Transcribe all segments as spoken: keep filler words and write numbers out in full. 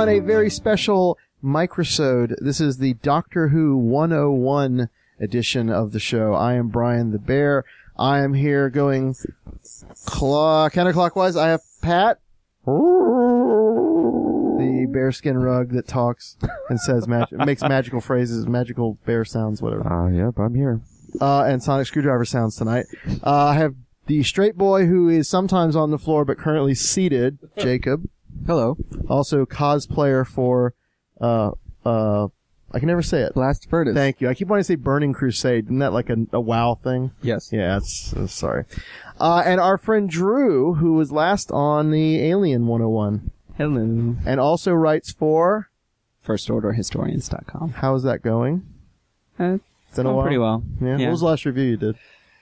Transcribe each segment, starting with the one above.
on a very special microsode. This is the Doctor Who one oh one edition of the show. I am Brian the Bear. I am here going clock, counterclockwise. I have Pat, the bearskin rug that talks and says mag- makes magical phrases, magical bear sounds, whatever. Uh, yep, I'm here. Uh, and sonic screwdriver sounds tonight. Uh, I have the straight boy who is sometimes on the floor but currently seated, Jacob. Hello. Also cosplayer for, uh, uh, I can never say it. Blast Furnace. Thank you. I keep wanting to say Burning Crusade. Isn't that like a, a WoW thing? Yes. Yeah, it's, uh, sorry. Uh, and our friend Drew, who was last on the Alien one oh one. Hello. And also writes for first order historians dot com. How's that going? Uh, it's been a while. Pretty well. Yeah. yeah. What was the last review you did?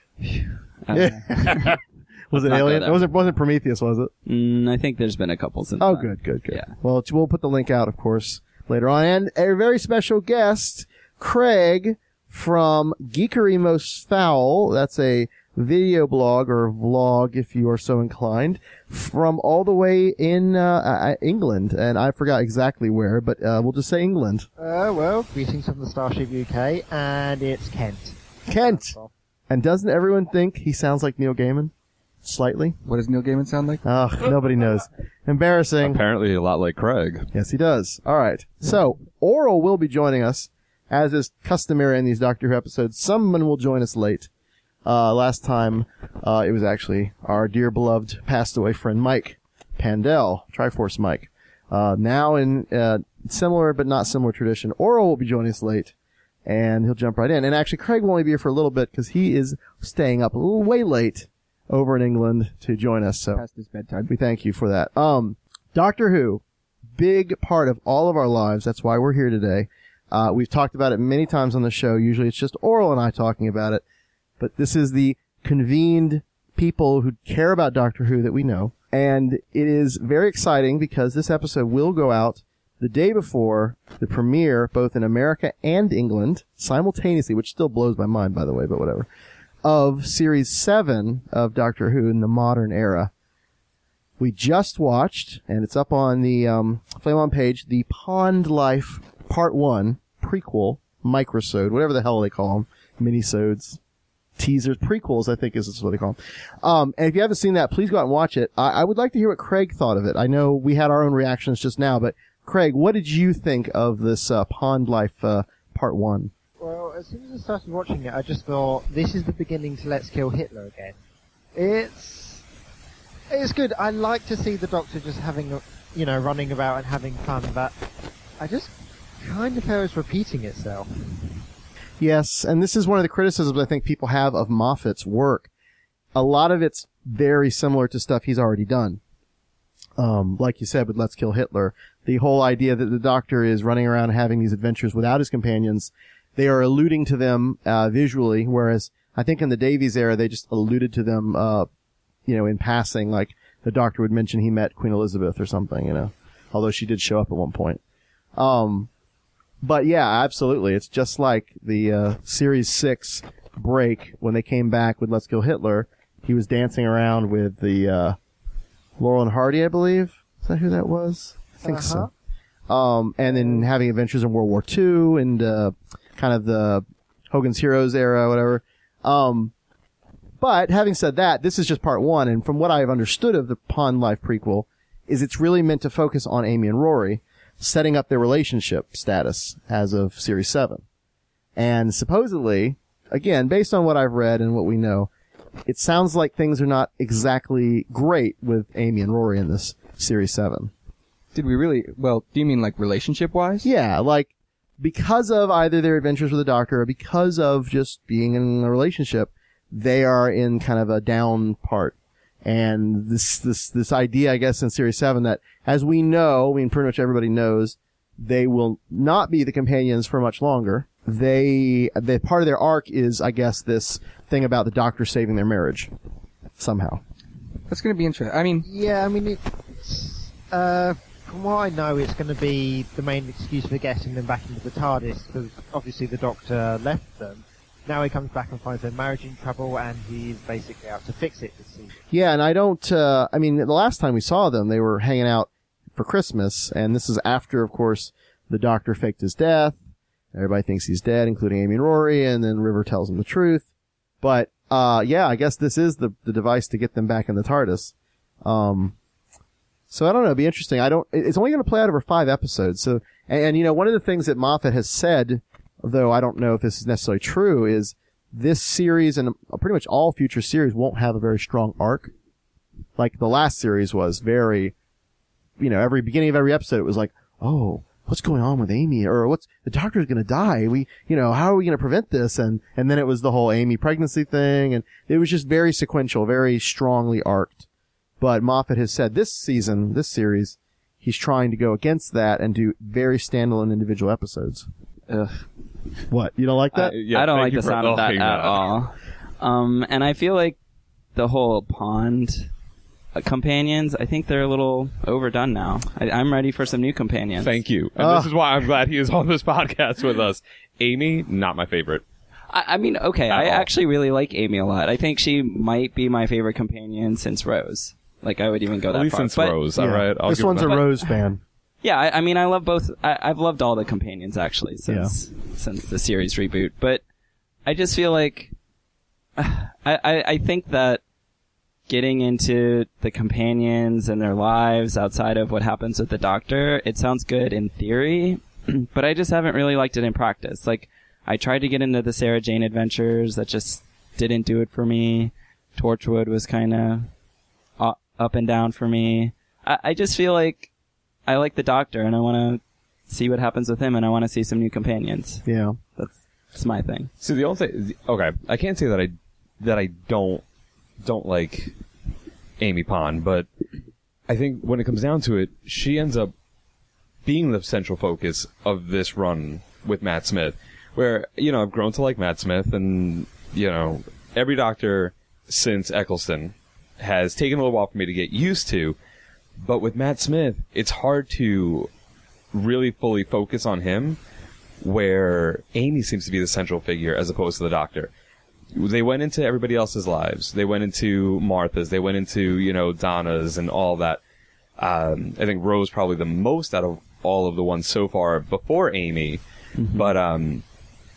Uh, Yeah. Was it Alien? It wasn't, wasn't Prometheus, was it? Mm, I think there's been a couple since Oh, then. good, good, good. Yeah. Well, it's- we'll put the link out, of course, later on. And a very special guest, Craig from Geekery Most Foul. That's a video blog or vlog, if you are so inclined, from all the way in uh, uh, England. And I forgot exactly where, but uh, we'll just say England. Uh, well, greetings from the Starship U K, and it's Kent. Kent! And doesn't everyone think he sounds like Neil Gaiman? Slightly? What does Neil Gaiman sound like? Ugh, nobody knows. Embarrassing. Apparently a lot like Craig. Yes, he does. All right. So, Oral will be joining us, as is customary in these Doctor Who episodes. Someone will join us late. Uh, last time, uh, it was actually our dear beloved passed away friend Mike Pandell, Triforce Mike. Uh, now in, uh, similar but not similar tradition, Oral will be joining us late, and he'll jump right in. And actually, Craig will only be here for a little bit, because he is staying up a little way late over in England to join us. So Past his bedtime. we thank you for that. Um, Doctor Who, big part of all of our lives. That's why we're here today. Uh, we've talked about it many times on the show. Usually it's just Oral and I talking about it. But this is the convened people who care about Doctor Who that we know. And it is very exciting because this episode will go out the day before the premiere, both in America and England, simultaneously, which still blows my mind, by the way, but whatever, of Series seven of Doctor Who in the modern era. We just watched, and it's up on the um, Flame On page, the Pond Life Part one prequel, microsode, whatever the hell they call them, minisodes, teasers, prequels, I think is what they call them. Um, and if you haven't seen that, please go out and watch it. I, I would like to hear what Craig thought of it. I know we had our own reactions just now, but Craig, what did you think of this uh, Pond Life uh, Part one? Well, as soon as I started watching it, I just thought, this is the beginning to Let's Kill Hitler again. It's... It's good. I like to see the Doctor just having, a, you know, running about and having fun, but I just kind of feel it's repeating itself. Yes, and this is one of the criticisms I think people have of Moffat's work. A lot of it's very similar to stuff he's already done. Um, like you said with Let's Kill Hitler, the whole idea that the Doctor is running around and having these adventures without his companions, they are alluding to them uh, visually, whereas I think in the Davies era they just alluded to them, uh, you know, in passing, like the Doctor would mention he met Queen Elizabeth or something, you know, although she did show up at one point. Um, but yeah, absolutely. It's just like the uh, Series six break when they came back with Let's Kill Hitler. He was dancing around with the uh, Laurel and Hardy, I believe. Is that who that was? I think Uh-huh. so. Um, and then having adventures in World War Two and uh, kind of the Hogan's Heroes era, whatever. Um, but having said that, this is just part one, and from what I've understood of the Pond Life prequel, is it's really meant to focus on Amy and Rory, setting up their relationship status as of Series seven. And supposedly, again, based on what I've read and what we know, it sounds like things are not exactly great with Amy and Rory in this Series seven. Did we really... Well, do you mean like relationship-wise? Yeah, like, because of either their adventures with the Doctor or because of just being in a relationship, they are in kind of a down part. And this, this, this idea, I guess, in Series seven that, as we know, I mean, pretty much everybody knows, they will not be the companions for much longer. They, the part of their arc is, I guess, this thing about the Doctor saving their marriage. Somehow. That's going to be interesting. I mean... Yeah, I mean, it's... Uh, from what I know, it's going to be the main excuse for getting them back into the TARDIS, because obviously the Doctor left them. Now he comes back and finds their marriage in trouble, and he's basically out to fix it this season. Yeah, and I don't, uh, I mean, the last time we saw them, they were hanging out for Christmas, and this is after, of course, the Doctor faked his death. Everybody thinks he's dead, including Amy and Rory, and then River tells him the truth. But, uh, yeah, I guess this is the, the device to get them back in the TARDIS. Um, so I don't know, it'd be interesting. I don't, it's only going to play out over five episodes. So, and, and, you know, one of the things that Moffat has said, though I don't know if this is necessarily true, is this series and pretty much all future series won't have a very strong arc. Like the last series was very, you know, every beginning of every episode, it was like, oh, what's going on with Amy? Or what's, the Doctor's going to die. We, you know, how are we going to prevent this? And, and then it was the whole Amy pregnancy thing. And it was just very sequential, very strongly arced. But Moffat has said this season, this series, he's trying to go against that and do very standalone individual episodes. Ugh. What? You don't like that? Uh, yeah, I don't thank like you the for sound of that upping at that. all. Um, and I feel like the whole pond uh, companions, I think they're a little overdone now. I, I'm ready for some new companions. Thank you. And Ah. this is why I'm glad he is on this podcast with us. Amy, not my favorite. I, I mean, okay, At I all. actually really like Amy a lot. I think she might be my favorite companion since Rose. Like, I would even go At that least far. since But- Rose, all Yeah. right? I'll This give one's a him that. Rose fan. Yeah, I, I mean, I love both. I, I've loved all the companions actually since since the series reboot. But I just feel like I, I I think that getting into the companions and their lives outside of what happens with the Doctor, it sounds good in theory, but I just haven't really liked it in practice. Like, I tried to get into the Sarah Jane adventures, that just didn't do it for me. Torchwood was kind of up and down for me. I, I just feel like I like the Doctor, and I want to see what happens with him, and I want to see some new companions. Yeah. That's that's my thing. So the only thing, okay, I can't say that I that I don't don't like Amy Pond, but I think when it comes down to it, she ends up being the central focus of this run with Matt Smith. Where, you know, I've grown to like Matt Smith, and you know, every Doctor since Eccleston has taken a little while for me to get used to. But with Matt Smith, it's hard to really fully focus on him, where Amy seems to be the central figure as opposed to the Doctor. They went into everybody else's lives. They went into Martha's. They went into, you know, Donna's and all that. Um, I think Rose probably the most out of all of the ones so far before Amy. Mm-hmm. But um,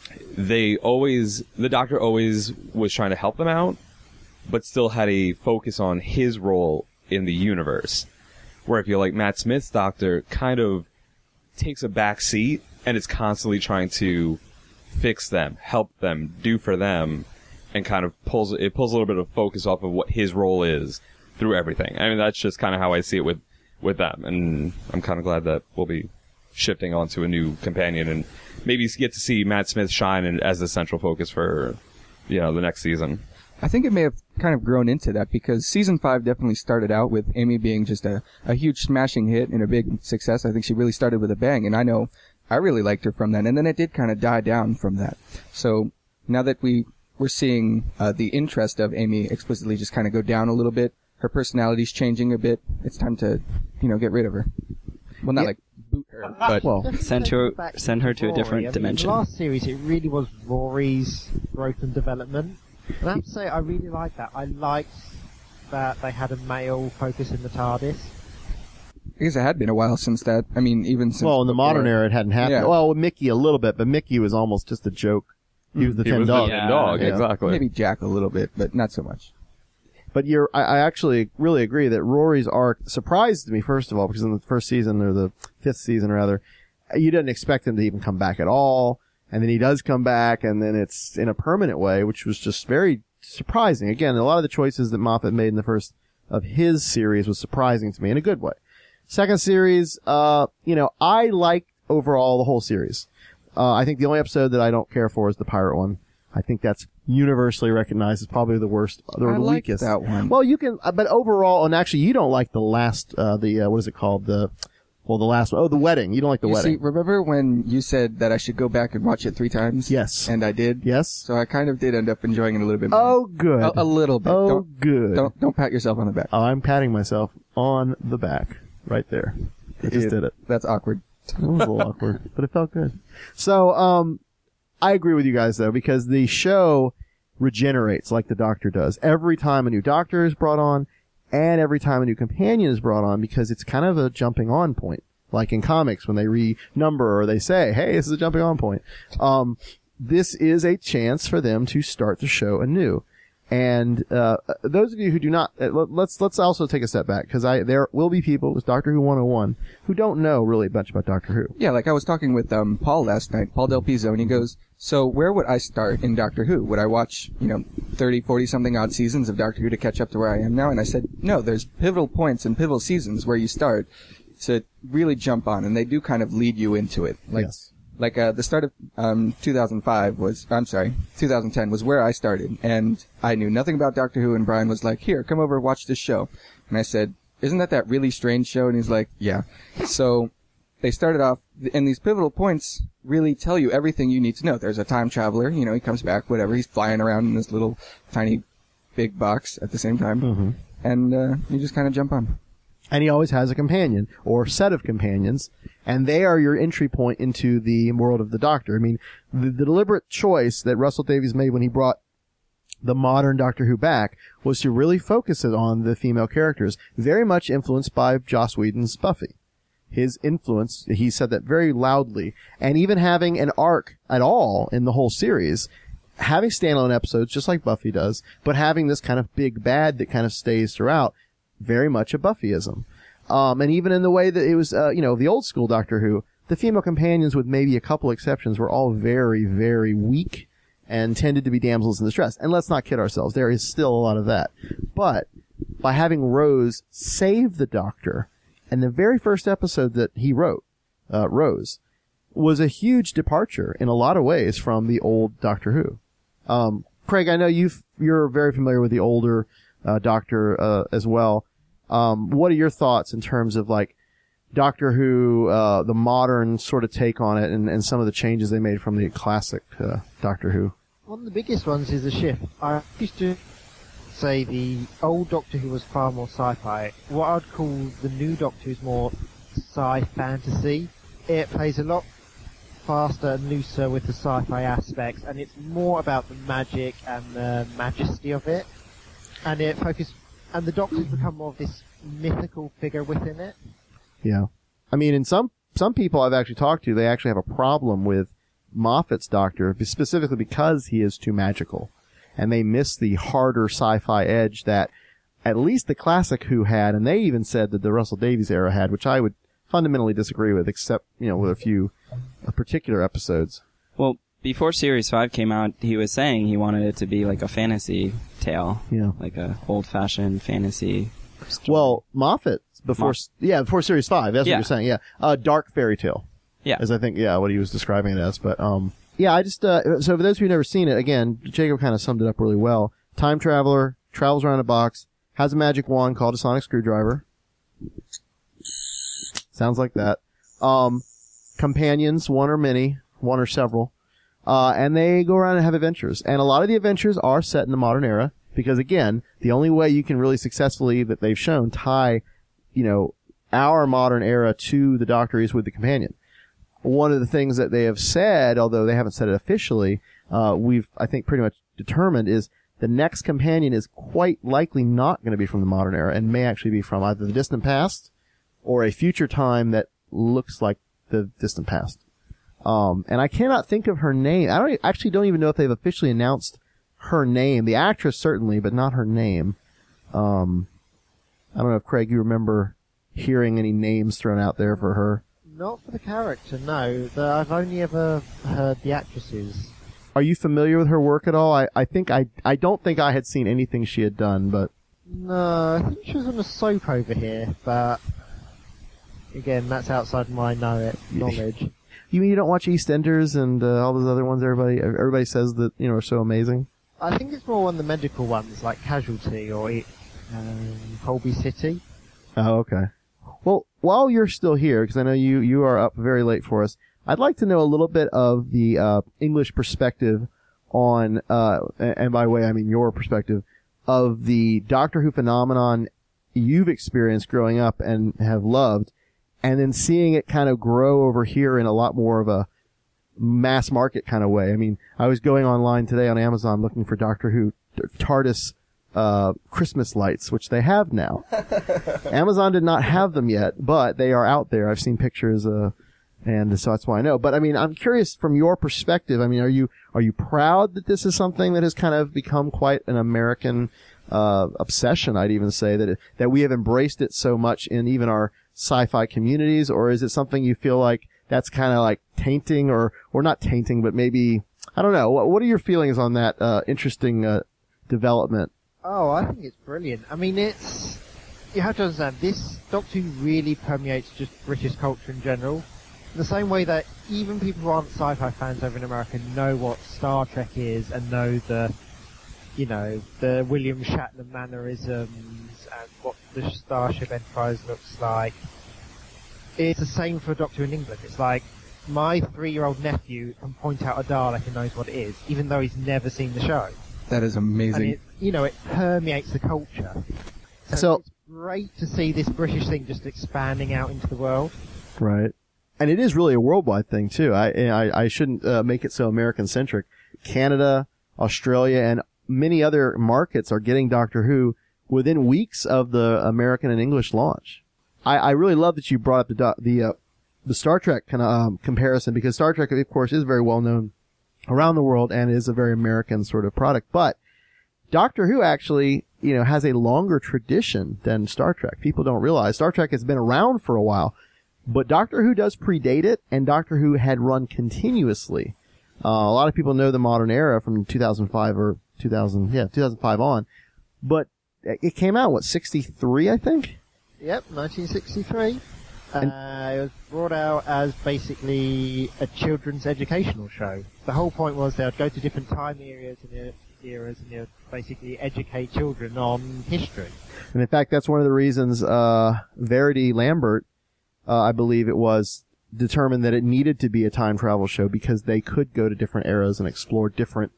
they always, the Doctor always was trying to help them out, but still had a focus on his role in the universe. Where I feel like Matt Smith's Doctor kind of takes a back seat and is constantly trying to fix them, help them, do for them, and kind of pulls it pulls a little bit of focus off of what his role is through everything. I mean, that's just kind of how I see it with, with them, and I'm kind of glad that we'll be shifting onto a new companion and maybe get to see Matt Smith shine in, as the central focus for, you know, the next season. I think it may have kind of grown into that because season five definitely started out with Amy being just a, a huge smashing hit and a big success. I think she really started with a bang, and I know I really liked her from that. And then it did kind of die down from that. So now that we we're seeing uh, the interest of Amy explicitly just kind of go down a little bit, her personality's changing a bit. It's time to, you know, get rid of her. Well, not Yeah. like boot her, but Well, Just Send thinking her- back send her to a Rory, different I mean, dimension. In the last series, it really was Rory's growth and development. And I have to say, I really liked that. I liked that they had a male focus in the TARDIS. I guess it had been a while since that. I mean, even since well, in the before. modern era, it hadn't happened. Yeah. Well, with Mickey a little bit, but Mickey was almost just a joke. He was the He ten was dog. the Yeah. ten dog, Yeah. exactly. Maybe Jack a little bit, but not so much. But you're, I, I actually really agree that Rory's arc surprised me, first of all, because in the first season, or the fifth season rather, you didn't expect him to even come back at all. And then he does come back, and then it's in a permanent way, which was just very surprising. Again, a lot of the choices that Moffat made in the first of his series was surprising to me in a good way. Second series, uh, you know, I liked overall the whole series. Uh, I think the only episode that I don't care for is the pirate one. I think that's universally recognized as probably the worst, or I the liked weakest. that one. Well, you can, uh, but overall, and actually, you don't like the last, uh, the uh, what is it called? The, well, the last one. Oh, the wedding. You don't like the you wedding. see, remember when you said that I should go back and watch it three times? Yes. And I did? Yes. So I kind of did end up enjoying it a little bit more. Oh, good. A, a little bit. Oh, don't, good. Don't, don't pat yourself on the back. Oh, I'm patting myself on the back right there. I just did it. That's awkward. It was a little awkward, but it felt good. So, um, I agree with you guys though, because the show regenerates like the Doctor does. Every time a new Doctor is brought on, and every time a new companion is brought on, because it's kind of a jumping on point. Like in comics when they renumber or they say, hey, this is a jumping on point. Um, this is a chance for them to start the show anew. And, uh, those of you who do not, uh, let's, let's also take a step back, because I, there will be people with Doctor Who one oh one who don't know really much about Doctor Who. Yeah, like I was talking with, um, Paul last night, Paul Del Pizzo, and he goes, so where would I start in Doctor Who? Would I watch, you know, thirty, forty something odd seasons of Doctor Who to catch up to where I am now? And I said, no, there's pivotal points and pivotal seasons where you start to really jump on, and they do kind of lead you into it. Like, Yes. Like, uh, the start of, um, two thousand five was, I'm sorry, two thousand ten was where I started, and I knew nothing about Doctor Who, and Brian was like, here, come over, watch this show. And I said, isn't that that really strange show? And he's like, yeah. So, they started off, and these pivotal points really tell you everything you need to know. There's a time traveler, you know, he comes back, whatever, he's flying around in this little, tiny, big box at the same time. Mm-hmm. And, uh, you just kind of jump on. And he always has a companion or set of companions, and they are your entry point into the world of the Doctor. I mean, the, the deliberate choice that Russell Davies made when he brought the modern Doctor Who back was to really focus it on the female characters, very much influenced by Joss Whedon's Buffy. His influence, he said that very loudly, and even having an arc at all in the whole series, having standalone episodes just like Buffy does, but having this kind of big bad that kind of stays throughout, very much a Buffyism. Um, and even in the way that it was, uh, you know, the old school Doctor Who, the female companions, with maybe a couple exceptions, were all very, very weak and tended to be damsels in distress. And let's not kid ourselves, there is still a lot of that. But by having Rose save the Doctor, and the very first episode that he wrote, uh, Rose, was a huge departure in a lot of ways from the old Doctor Who. Um, Craig, I know you've, you're very familiar with the older uh, Doctor uh, as well. Um, what are your thoughts in terms of like Doctor Who, uh, the modern sort of take on it, and, and some of the changes they made from the classic uh, Doctor Who? One of the biggest ones is the shift. I used to say the old Doctor Who was far more sci-fi. What I'd call the new Doctor is more sci-fantasy. It plays a lot faster and looser with the sci-fi aspects, and it's more about the magic and the majesty of it. And it focuses, and the Doctor's become more of this mythical figure within it. Yeah. I mean, in some, some people I've actually talked to, they actually have a problem with Moffat's Doctor, specifically because he is too magical. And they miss the harder sci-fi edge that at least the classic Who had, and they even said that the Russell Davies era had, which I would fundamentally disagree with, except, you know, with a few uh, particular episodes. Well, before Series five came out, he was saying he wanted it to be like a fantasy tale. Yeah. Like a old-fashioned fantasy story. Well, Moffat, before, Moff- yeah, before Series five, that's Yeah. what you're saying, yeah. Uh, dark fairy tale. Yeah. As I think, yeah, what he was describing it as, but, um, yeah, I just, uh, so for those of you who've never seen it, again, Jacob kind of summed it up really well. Time traveler, travels around a box, has a magic wand called a sonic screwdriver. Sounds like that. Um, companions, one or many, one or several. Uh, and they go around and have adventures. And a lot of the adventures are set in the modern era, because again, the only way you can really successfully, that they've shown, tie, you know, our modern era to the Doctor is with the companion. One of the things that they have said, although they haven't said it officially, uh, we've, I think, pretty much determined is the next companion is quite likely not going to be from the modern era and may actually be from either the distant past or a future time that looks like the distant past. Um, and I cannot think of her name. I don't actually don't even know if they've officially announced her name. The actress certainly, but not her name. Um, I don't know if Craig, you remember hearing any names thrown out there for her. Not for the character, no. The, I've only ever heard the actresses. Are you familiar with her work at all? I, I think I, I don't think I had seen anything she had done, but No, I think she was on a soap over here, but again, that's outside my know- knowledge. you mean you don't watch EastEnders and uh, all those other ones? Everybody everybody says that, you know, are so amazing. I think it's more on the medical ones, like Casualty or um, Colby City. Oh, okay. Well, while you're still here, because I know you, you are up very late for us, I'd like to know a little bit of the uh, English perspective on, uh, and by the way, I mean your perspective, of the Doctor Who phenomenon you've experienced growing up and have loved, and then seeing it kind of grow over here in a lot more of a mass market kind of way. I mean, I was going online today on Amazon looking for Doctor Who TARDIS uh, Christmas lights, which they have now. Amazon did not have them yet, but they are out there. I've seen pictures, uh, and so that's why I know. But I mean, I'm curious from your perspective. I mean, are you, are you proud that this is something that has kind of become quite an American, uh, obsession? I'd even say that, it, that we have embraced it so much in even our sci-fi communities, or is it something you feel like that's kind of like tainting or, or not tainting, but maybe, I don't know. What, what are your feelings on that, uh, interesting, uh, development? Oh, I think it's brilliant. I mean, it's, you have to understand, this Doctor Who really permeates just British culture in general. In the same way that even people who aren't sci-fi fans over in America know what Star Trek is and know the, you know, the William Shatner mannerisms and what the Starship Enterprise looks like. It's the same for Doctor Who in England. It's like, my three-year-old nephew can point out a Dalek and knows what it is, even though he's never seen the show. That is amazing. And it, you know, it permeates the culture. So, So- it's great to see this British thing just expanding out into the world. Right. And it is really a worldwide thing too. I I, I shouldn't uh, make it so American centric. Canada, Australia, and many other markets are getting Doctor Who within weeks of the American and English launch. I, I really love that you brought up the do- the uh, the Star Trek kind of um, comparison, because Star Trek, of course, is very well known around the world and is a very American sort of product. But Doctor Who actually, you know, has a longer tradition than Star Trek. People don't realize Star Trek has been around for a while. But Doctor Who does predate it, and Doctor Who had run continuously. Uh, a lot of people know the modern era from two thousand five or two thousand, yeah, two thousand five on. But it came out, what, sixty-three, I think? Yep, nineteen sixty-three. And- Uh, it was brought out as basically a children's educational show. The whole point was they would go to different time areas and eras and they would basically educate children on history. And in fact, that's one of the reasons uh Verity Lambert, uh, I believe it was, determined that it needed to be a time travel show, because they could go to different eras and explore different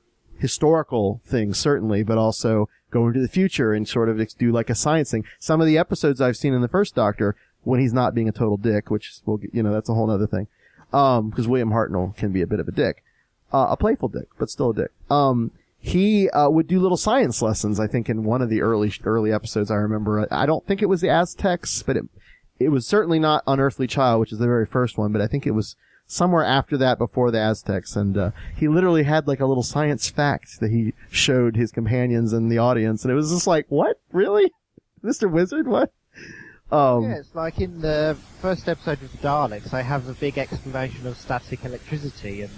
historical things, certainly, but also go into the future and sort of do like a science thing. Some of the episodes I've seen in the first Doctor, when he's not being a total dick, which, will, you know, that's a whole other thing, um, because William Hartnell can be a bit of a dick. Uh, a playful dick, but still a dick. Um, he uh, would do little science lessons, I think, in one of the early early episodes I remember. I don't think it was the Aztecs, but it it was certainly not Unearthly Child, which is the very first one, but I think it was somewhere after that, before the Aztecs. And uh, he literally had like a little science fact that he showed his companions and the audience, and it was just like, what? Really? Mister Wizard? What? Um, Yeah, it's like in the first episode of the Daleks, they have a big explanation of static electricity, and,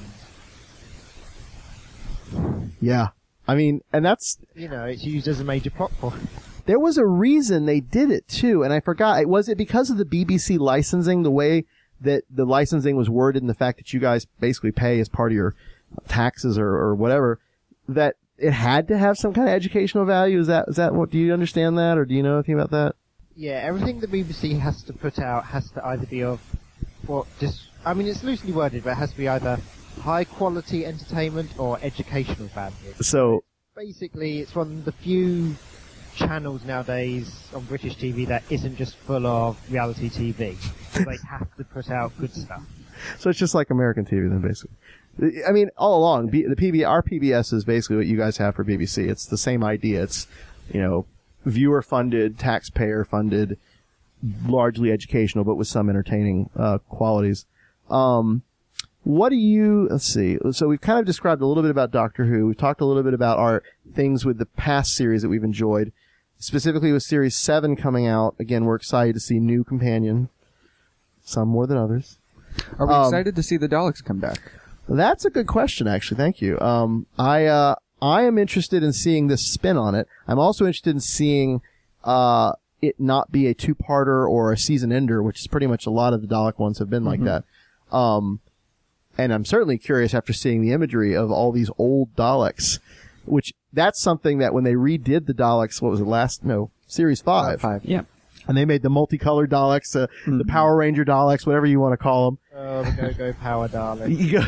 yeah. I mean, and that's, you know, it's used as a major plot point. there was a reason they did it too, and I forgot. Was it because of the B B C licensing, the way that the licensing was worded, and the fact that you guys basically pay as part of your taxes or, or whatever, that it had to have some kind of educational value? Is that, is that what, do you understand that, or do you know anything about that? Yeah, everything the B B C has to put out has to either be of, what, just, I mean, it's loosely worded, but it has to be either high quality entertainment or educational value. So, Basically, it's one of the few channels nowadays on British T V that isn't just full of reality T V. They have to put out good stuff. so it's just like American T V then, basically. I mean, all along, B, the P B, our P B S is basically what you guys have for B B C. It's the same idea. It's, you know, viewer funded, taxpayer funded, largely educational, but with some entertaining uh, qualities. Um, what do you, let's see, so we've kind of described a little bit about Doctor Who. We've talked a little bit about our things with the past series that we've enjoyed, specifically with Series seven coming out. Again, we're excited to see new companion, some more than others. Are we Um, excited to see the Daleks come back? That's a good question, actually. Thank you. Um, I, uh, I am interested in seeing this spin on it. I'm also interested in seeing, uh, it not be a two-parter or a season ender, which is pretty much a lot of the Dalek ones have been like that. Um, and I'm certainly curious after seeing the imagery of all these old Daleks, which that's something that when they redid the Daleks, what was it last, no, Series five. Five. Yeah. And they made the multicolored Daleks, uh, the Power Ranger Daleks, whatever you want to call them. Oh, the Go-Go Power Dalek. You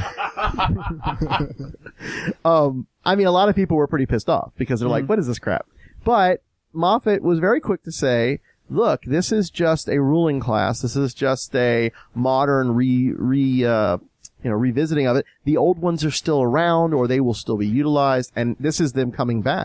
go- um, I mean, a lot of people were pretty pissed off because they're like, what is this crap? But Moffat was very quick to say, look, this is just a ruling class. This is just a modern re, re, uh, you know, revisiting of it. The old ones are still around, or they will still be utilized, and this is them coming back.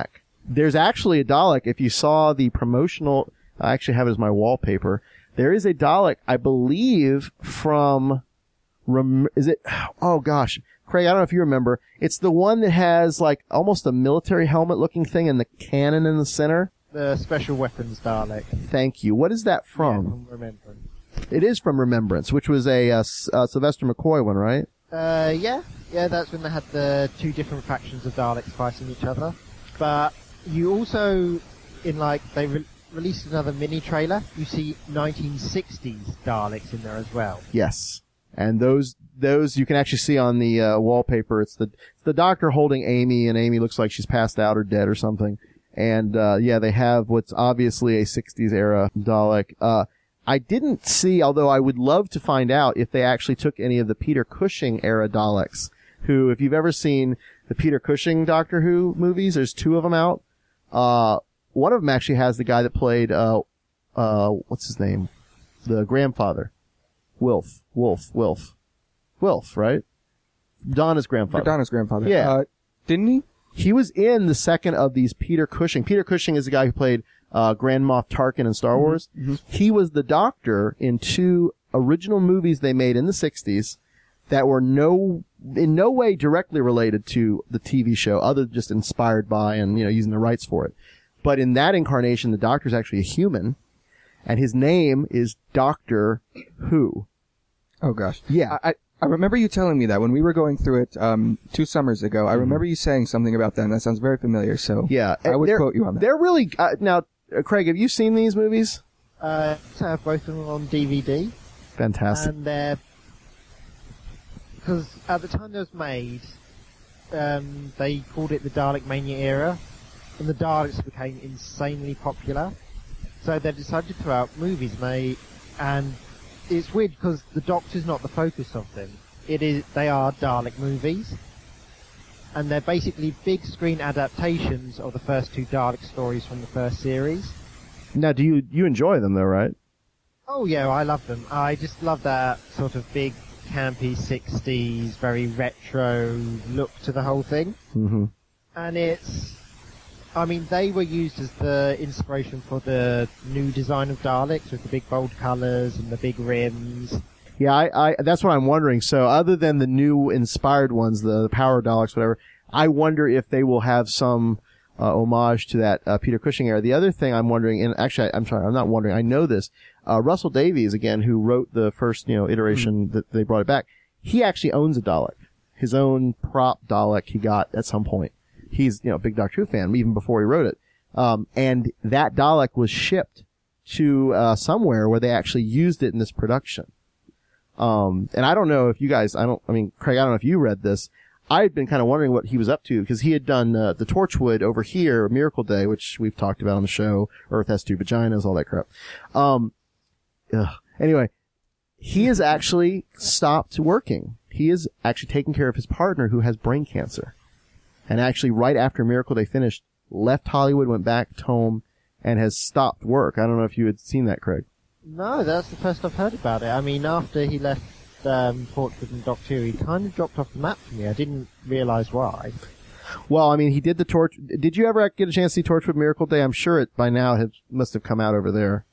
there's actually a Dalek. If you saw the promotional, I actually have it as my wallpaper. There is a Dalek, I believe, from, rem, is it, oh gosh, Craig, I don't know if you remember. It's the one that has like almost a military helmet looking thing and the cannon in the center. The Special Weapons Dalek. Thank you. What is that Yeah, from? from Remembrance. It is from Remembrance, which was a uh, S- uh, Sylvester McCoy one, right? Uh, yeah, yeah, that's when they had the two different factions of Daleks fighting each other. But you also, in like, they re- released another mini trailer. You see nineteen sixties Daleks in there as well. Yes. And those, those you can actually see on the uh, wallpaper. It's the, it's the doctor holding Amy, and Amy looks like she's passed out or dead or something. And, uh, yeah, they have what's obviously a sixties era Dalek. Uh, I didn't see, although I would love to find out if they actually took any of the Peter Cushing era Daleks, who, if you've ever seen the Peter Cushing Doctor Who movies, there's two of them out. Uh, one of them actually has the guy that played, uh, uh, what's his name? The grandfather. Wilf. Wolf. Wilf. Wilf, right? Donna's grandfather. Donna's grandfather. Yeah. Uh, didn't he? He was in the second of these Peter Cushing. Peter Cushing is the guy who played uh, Grand Moff Tarkin in Star Wars. Mm-hmm. He was the Doctor in two original movies they made in the sixties that were no in no way directly related to the T V show, other than just inspired by and you know using the rights for it. But in that incarnation, the Doctor is actually a human, and his name is Doctor Who. Oh gosh. Yeah. I, I I remember you telling me that when we were going through it um, two summers ago. I remember you saying something about that, and that sounds very familiar. So Yeah, I would they're- quote you on that. They're really uh, now, uh, Craig. Have you seen these movies? Uh, I have both of them on D V D. Fantastic. And they're, because at the time they was made, um, they called it the Dalek Mania era, and the Daleks became insanely popular. So they decided to throw out movies, and they, and it's weird because the Doctor's not the focus of them. It is, they are Dalek movies, and they're basically big screen adaptations of the first two Dalek stories from the first series. Now, do you you enjoy them though, right? Oh yeah, I love them. I just love that sort of big, campy sixties, very retro look to the whole thing. Mm-hmm. And it's, I mean, they were used as the inspiration for the new design of Daleks with the big bold colours and the big rims. Yeah, I, I that's what I'm wondering. So, other than the new inspired ones, the, the Power Daleks, whatever, I wonder if they will have some uh, homage to that uh, Peter Cushing era. The other thing I'm wondering, and actually, I, I'm sorry, I'm not wondering. I know this. Uh, Russell Davies, again, who wrote the first, you know, iteration mm-hmm. that they brought it back, he actually owns a Dalek, his own prop Dalek he got at some point. He's, you know, a big Doctor Who fan, even before he wrote it. Um, and that Dalek was shipped to uh, somewhere where they actually used it in this production. Um, and I don't know if you guys, I don't, I mean, Craig, I don't know if you read this. I had been kind of wondering what he was up to because he had done uh, the Torchwood over here, Miracle Day, which we've talked about on the show. Earth has two vaginas, all that crap. Um, ugh. Anyway, he has actually stopped working. He is actually taking care of his partner who has brain cancer. And actually, right after Miracle Day finished, left Hollywood, went back home, and has stopped work. I don't know if you had seen that, Craig. No, that's the first I've heard about it. I mean, after he left um, Torchwood and Doctor Who, he kind of dropped off the map for me. I didn't realise why. Well, I mean, he did the Torch. Did you ever get a chance to see Torchwood Miracle Day? I'm sure it by now has, must have come out over there.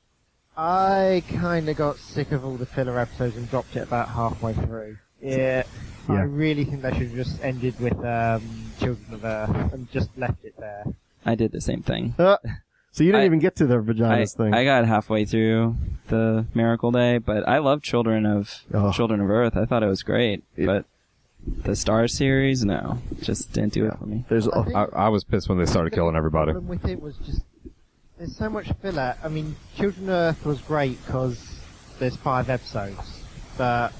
I kind of got sick of all the filler episodes and dropped it about halfway through. Yeah, Yeah. I really think they should have just ended with um, Children of Earth and just left it there. I did the same thing. Uh, so you didn't I- even get to the I, vaginas thing. I got halfway through the Miracle Day, but I love Children of Oh. Children of Earth. I thought it was great, It- but the Star series, no, just didn't do Yeah. it for me. There's I oh, think- I, I was pissed when they started killing everybody. The problem with it was just there's so much filler. I mean, Children of Earth was great because there's five episodes, but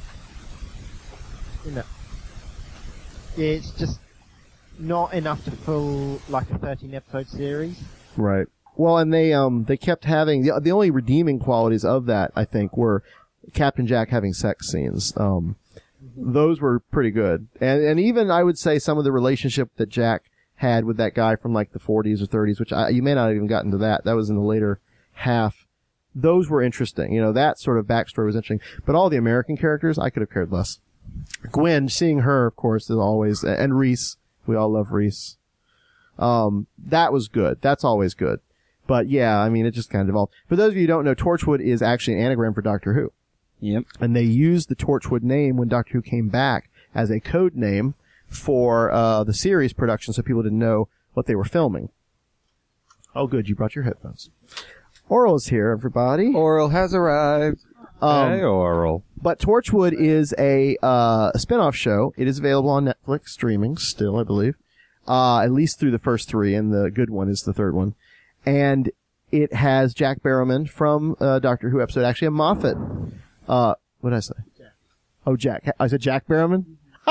you know, it's just not enough to fill like a thirteen episode series. right. Well, and they um they kept having the the only redeeming qualities of that I think were Captain Jack having sex scenes. Um, those were pretty good, and and even I would say some of the relationship that Jack had with that guy from like the forties or thirties, which I, you may not have even gotten to that. That was in the later half. Those were interesting. You know, that sort of backstory was interesting. But all the American characters, I could have cared less. Gwen, seeing her, of course, is always, and Reese. We all love Reese. Um, that was good. That's always good. But yeah, I mean, it just kind of evolved. For those of you who don't know, Torchwood is actually an anagram for Doctor Who. Yep. And they used the Torchwood name when Doctor Who came back as a code name for uh the series production, so people didn't know what they were filming. Oh, good, you brought your headphones. Oral's here, everybody. Oral has arrived. Um, hey, Oral. But Torchwood is a uh a spin-off show. It is available on Netflix streaming still, I believe. Uh at least through the first three, and the good one is the third one. And it has Jack Barrowman from uh Doctor Who episode, actually a Moffat. Uh, what did I say? Jack. Oh, Jack. I said Jack Barrowman?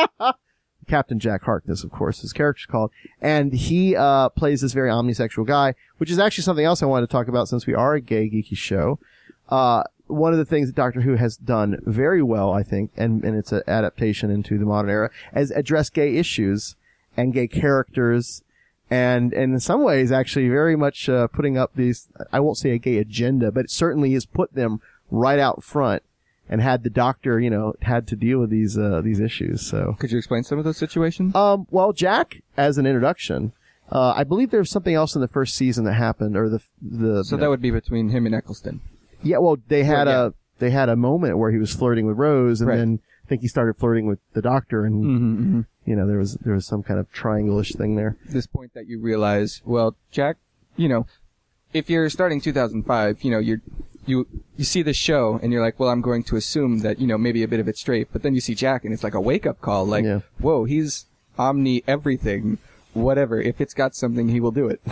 Captain Jack Harkness, of course, his character's called. And he, uh, plays this very omnisexual guy, which is actually something else I wanted to talk about since we are a gay, geeky show. Uh, one of the things that Doctor Who has done very well, I think, and, and it's an adaptation into the modern era, is address gay issues and gay characters, and, and in some ways actually very much, uh, putting up these, I won't say a gay agenda, but it certainly has put them right out front. And had the Doctor, you know, had to deal with these uh, these issues. So, Could you explain some of those situations? um, well, Jack, as an introduction, uh, I believe there was something else in the first season that happened, or the the. So you that know- would be between him and Eccleston. yeah. Well, they had Well, yeah. a they had a moment where he was flirting with Rose, and Right. then I think he started flirting with the Doctor, and Mm-hmm. you know there was there was some kind of triangle-ish thing there. This point that you realize, well, Jack, you know, if you're starting two thousand five, you know, you're, you, you see the show and you're like, well, I'm going to assume that, you know, maybe a bit of it's straight, but then you see Jack and it's like a wake up call, like, Yeah. whoa, he's omni everything, whatever. If it's got something, he will do it.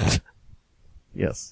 Yes.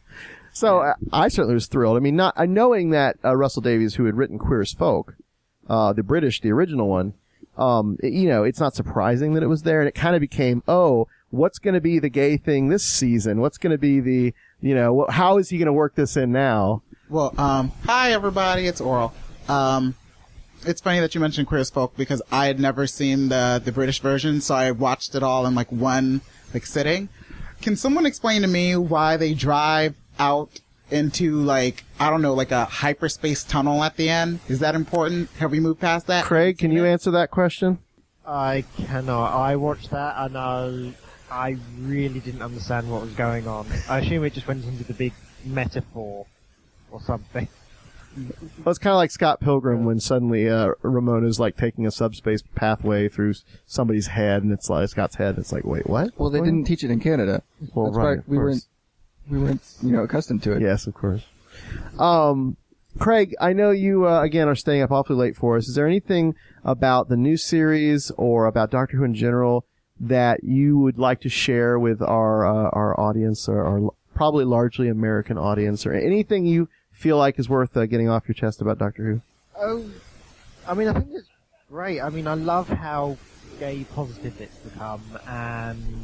So I, I certainly was thrilled. I mean, not uh, knowing that uh, Russell Davies, who had written Queer as Folk, uh, the British, the original one, um, it- you know, it's not surprising that it was there, and it kind of became, oh, what's going to be the gay thing this season? What's going to be the, you know, wh- how is he going to work this in now? Well, um, hi everybody, it's Oral. Um, it's funny that you mentioned Queer as Folk because I had never seen the the British version, so I watched it all in like one like sitting. Can someone explain to me why they drive out into like I don't know, like a hyperspace tunnel at the end? Is that important? Have we moved past that? Craig, can you answer that question? I cannot. I watched that and I, I really didn't understand what was going on. I assume it just went into the big metaphor or something. Well, it's kind of like Scott Pilgrim when suddenly uh, Ramona's like taking a subspace pathway through s- somebody's head, and it's like Scott's head. And it's like, wait, what? Well, they What? didn't teach it in Canada. Well, That's right, why of we course. weren't, we weren't, you know, accustomed to it. Yes, of course. Um, Craig, I know you, uh, again, are staying up awfully late for us. Is there anything about the new series or about Doctor Who in general that you would like to share with our, uh, our audience, or our l- probably largely American audience, or anything you feel like is worth uh, getting off your chest about Doctor Who? Oh, I mean, I think it's great. I mean, I love how gay positive it's become, and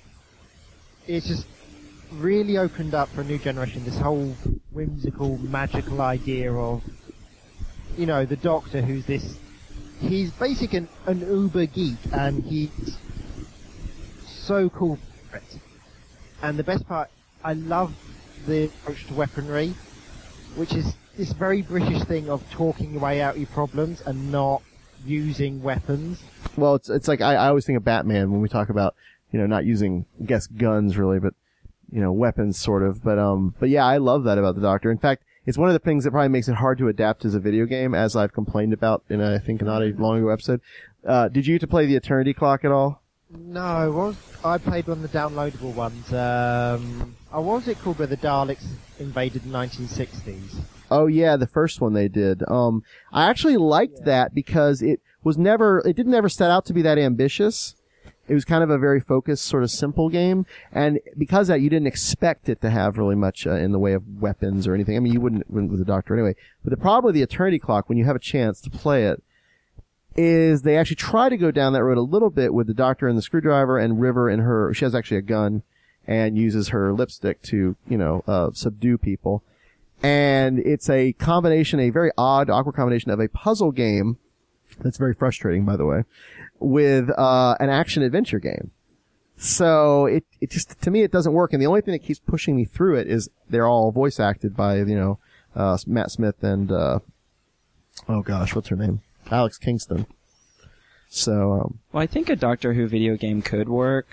it's just really opened up for a new generation this whole whimsical, magical idea of, you know, the Doctor, who's this, he's basically an, an uber geek, and he's so cool for it. And the best part, I love the approach to weaponry, which is this very British thing of talking your way out your problems and not using weapons. Well, it's it's like I, I always think of Batman when we talk about, you know, not using, I guess, guns really, but, you know, weapons sort of. But um, but yeah, I love that about the Doctor. In fact, it's one of the things that probably makes it hard to adapt as a video game, as I've complained about in a, I think not a long ago episode. Uh, did you get to play the Eternity Clock at all? No, what was, I played one of the downloadable ones. Um, oh, what was it called where the Daleks invaded the nineteen sixties? Oh yeah, the first one they did. Um, I actually liked that because it was never, it didn't ever set out to be that ambitious. It was kind of a very focused, sort of simple game, and because of that, you didn't expect it to have really much uh, in the way of weapons or anything. I mean, you wouldn't, wouldn't with the Doctor anyway. But the problem with the Eternity Clock, when you have a chance to play it, is they actually try to go down that road a little bit with the Doctor and the screwdriver, and River and her. She has actually a gun and uses her lipstick to, you know, uh, subdue people. And it's a combination, a very odd, awkward combination of a puzzle game that's very frustrating, by the way, with uh an action adventure game. So it it just, to me, it doesn't work. And the only thing that keeps pushing me through it is they're all voice acted by, you know, uh Matt Smith and uh oh gosh, what's her name? Alex Kingston. So um Well, I think a Doctor Who video game could work.